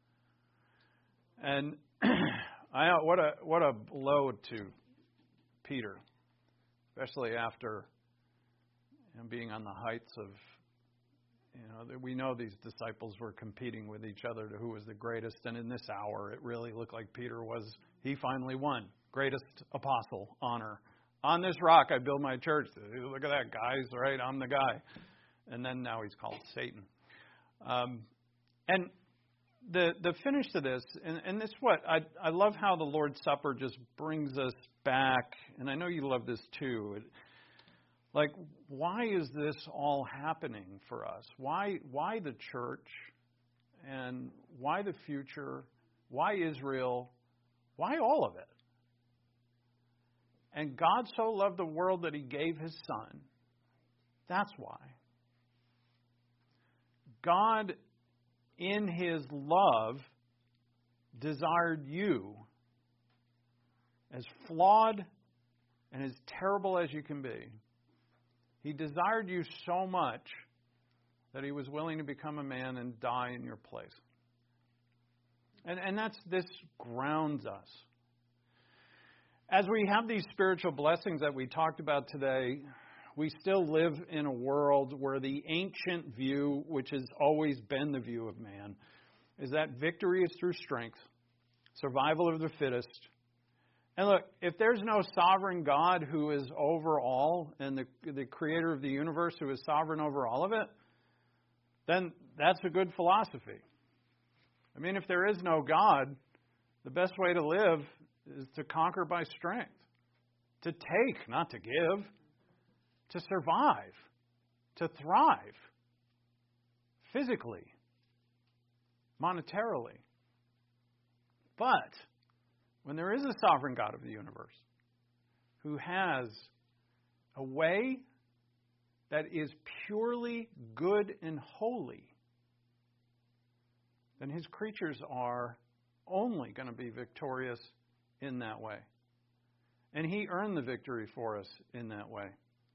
And I, what a what a blow to Peter, especially after you know, being on the heights of, you know, we know these disciples were competing with each other to who was the greatest. And in this hour, it really looked like Peter was, he finally won. Greatest apostle honor. "On this rock I build my church." Look at that, guys, right? I'm the guy. And then now he's called Satan. Um, and the the finish to this, and, and this what, I, I love how the Lord's Supper just brings us back, and I know you love this too. It, like, why is this all happening for us? Why why the church? And why the future? Why Israel? Why all of it? And God so loved the world that he gave his Son. That's why. God, in his love, desired you, as flawed and as terrible as you can be. He desired you so much that he was willing to become a man and die in your place. And, and that's this grounds us. As we have these spiritual blessings that we talked about today, we still live in a world where the ancient view, which has always been the view of man, is that victory is through strength, survival of the fittest. And look, if there's no sovereign God who is over all, and the, the creator of the universe who is sovereign over all of it, then that's a good philosophy. I mean, if there is no God, the best way to live is to conquer by strength, to take, not to give, to survive, to thrive, physically, monetarily. But when there is a sovereign God of the universe who has a way that is purely good and holy, then his creatures are only going to be victorious in that way. And he earned the victory for us in that way.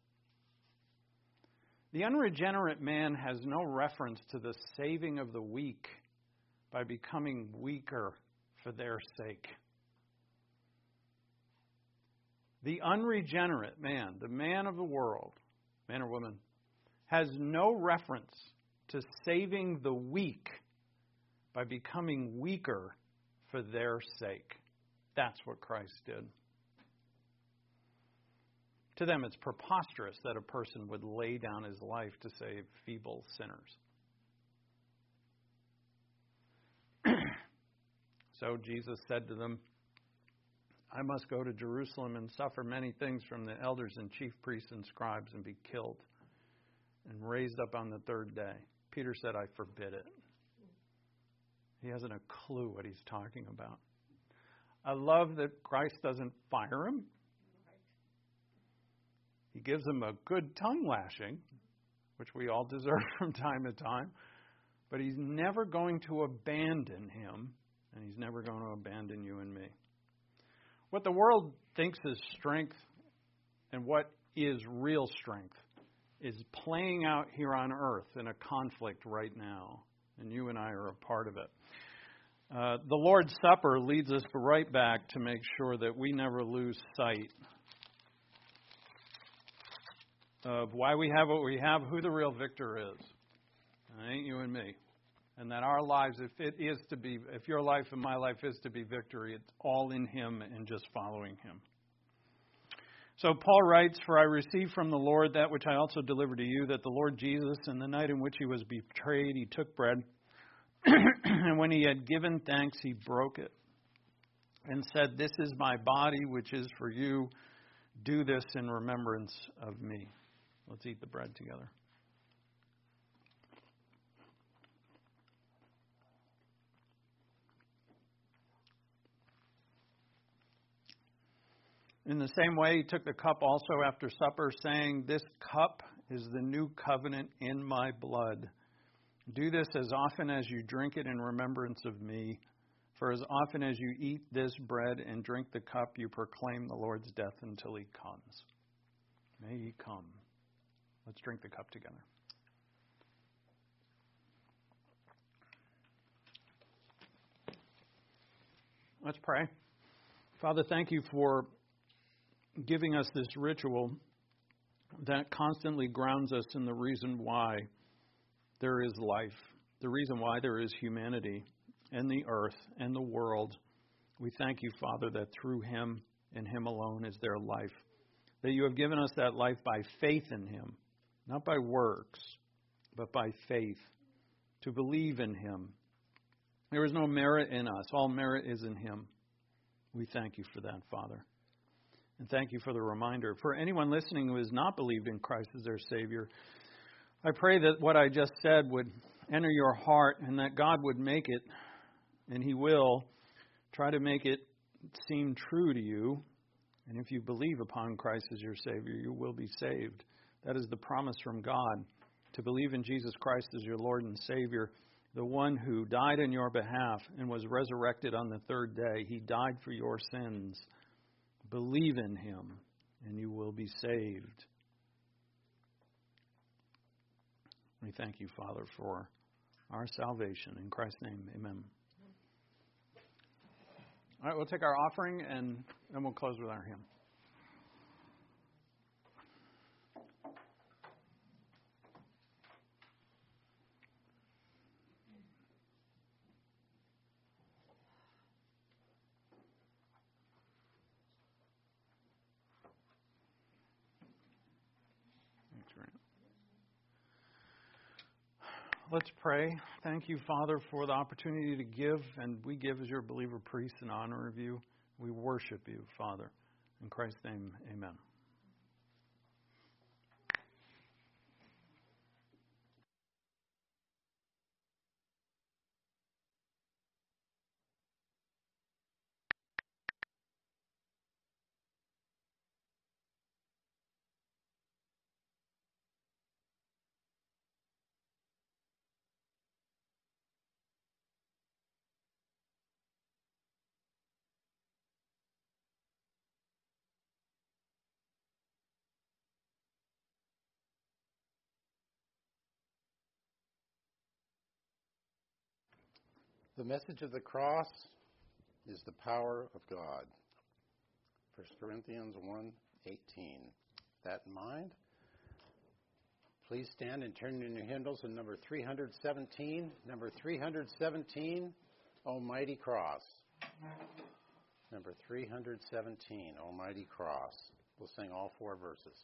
The unregenerate man has no reference to the saving of the weak by becoming weaker for their sake. The unregenerate man, the man of the world, man or woman, has no reference to saving the weak by becoming weaker for their sake. That's what Christ did. To them, it's preposterous that a person would lay down his life to save feeble sinners. So Jesus said to them, "I must go to Jerusalem and suffer many things from the elders and chief priests and scribes and be killed and raised up on the third day." Peter said, "I forbid it." He hasn't a clue what he's talking about. I love that Christ doesn't fire him. He gives him a good tongue lashing, which we all deserve from time to time. But he's never going to abandon him, and he's never going to abandon you and me. What the world thinks is strength and what is real strength is playing out here on earth in a conflict right now. And you and I are a part of it. Uh, the Lord's Supper leads us right back to make sure that we never lose sight of why we have what we have, who the real victor is. It ain't you and me. And that our lives, if it is to be, if your life and my life is to be victory, it's all in Him and just following Him. So Paul writes, "For I received from the Lord that which I also delivered to you, that the Lord Jesus, in the night in which He was betrayed, He took bread, and when He had given thanks, He broke it, and said, 'This is my body, which is for you. Do this in remembrance of me.'" Let's eat the bread together. In the same way, He took the cup also after supper, saying, "This cup is the new covenant in my blood. Do this as often as you drink it in remembrance of me. For as often as you eat this bread and drink the cup, you proclaim the Lord's death until He comes." May He come. Let's drink the cup together. Let's pray. Father, thank You for giving us this ritual that constantly grounds us in the reason why there is life, the reason why there is humanity and the earth and the world. We thank You, Father, that through Him and Him alone is there life, that You have given us that life by faith in Him, not by works, but by faith, to believe in Him. There is no merit in us. All merit is in Him. We thank You for that, Father. And thank You for the reminder. For anyone listening who has not believed in Christ as their Savior, I pray that what I just said would enter your heart and that God would make it, and He will, try to make it seem true to you. And if you believe upon Christ as your Savior, you will be saved. That is the promise from God, to believe in Jesus Christ as your Lord and Savior, the one who died in your behalf and was resurrected on the third day. He died for your sins. Believe in Him, and you will be saved. We thank You, Father, for our salvation. In Christ's name, amen. All right, we'll take our offering, and then we'll close with our hymn. Let's pray. Thank You, Father, for the opportunity to give, and we give as Your believer priests in honor of You. We worship You, Father. In Christ's name, amen. The message of the cross is the power of God. First Corinthians one eighteen. That in mind, please stand and turn in your hymnals to number three hundred seventeen. Number three hundred seventeen, Almighty Cross. Number three hundred seventeen, Almighty Cross. We'll sing all four verses.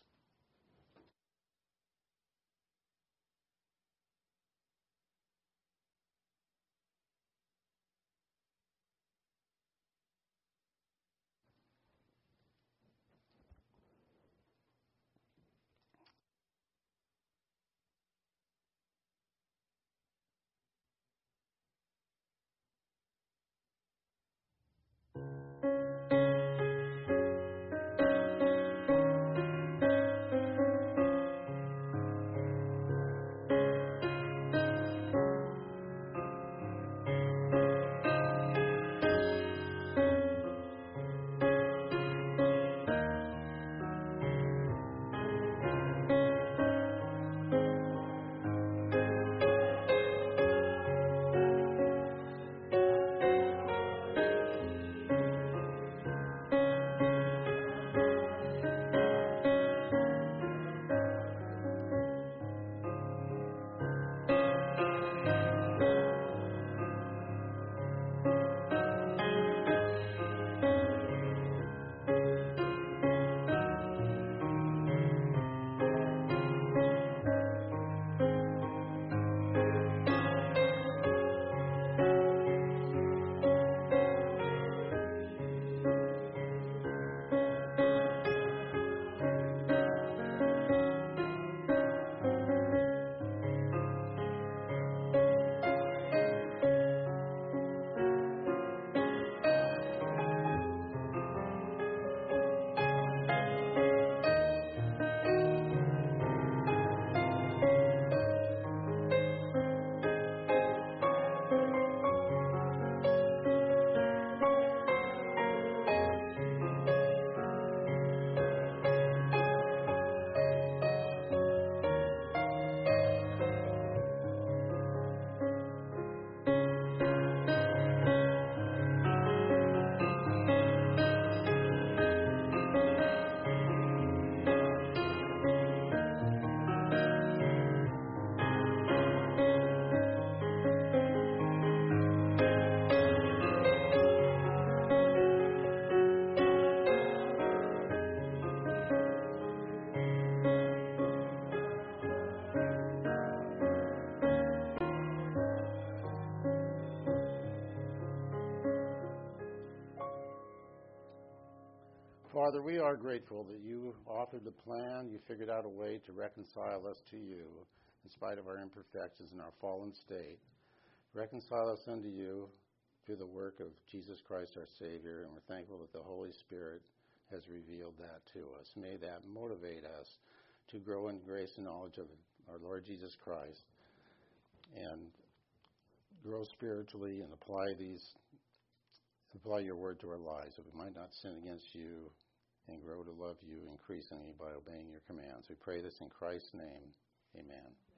Father, we are grateful that you authored the plan, you figured out a way to reconcile us to you in spite of our imperfections and our fallen state. Reconcile us unto you through the work of Jesus Christ our Savior, and we're thankful that the Holy Spirit has revealed that to us. May that motivate us to grow in grace and knowledge of our Lord Jesus Christ and grow spiritually and apply these apply your word to our lives, that we might not sin against you and grow to love you increasingly by obeying your commands. We pray this in Christ's name. Amen.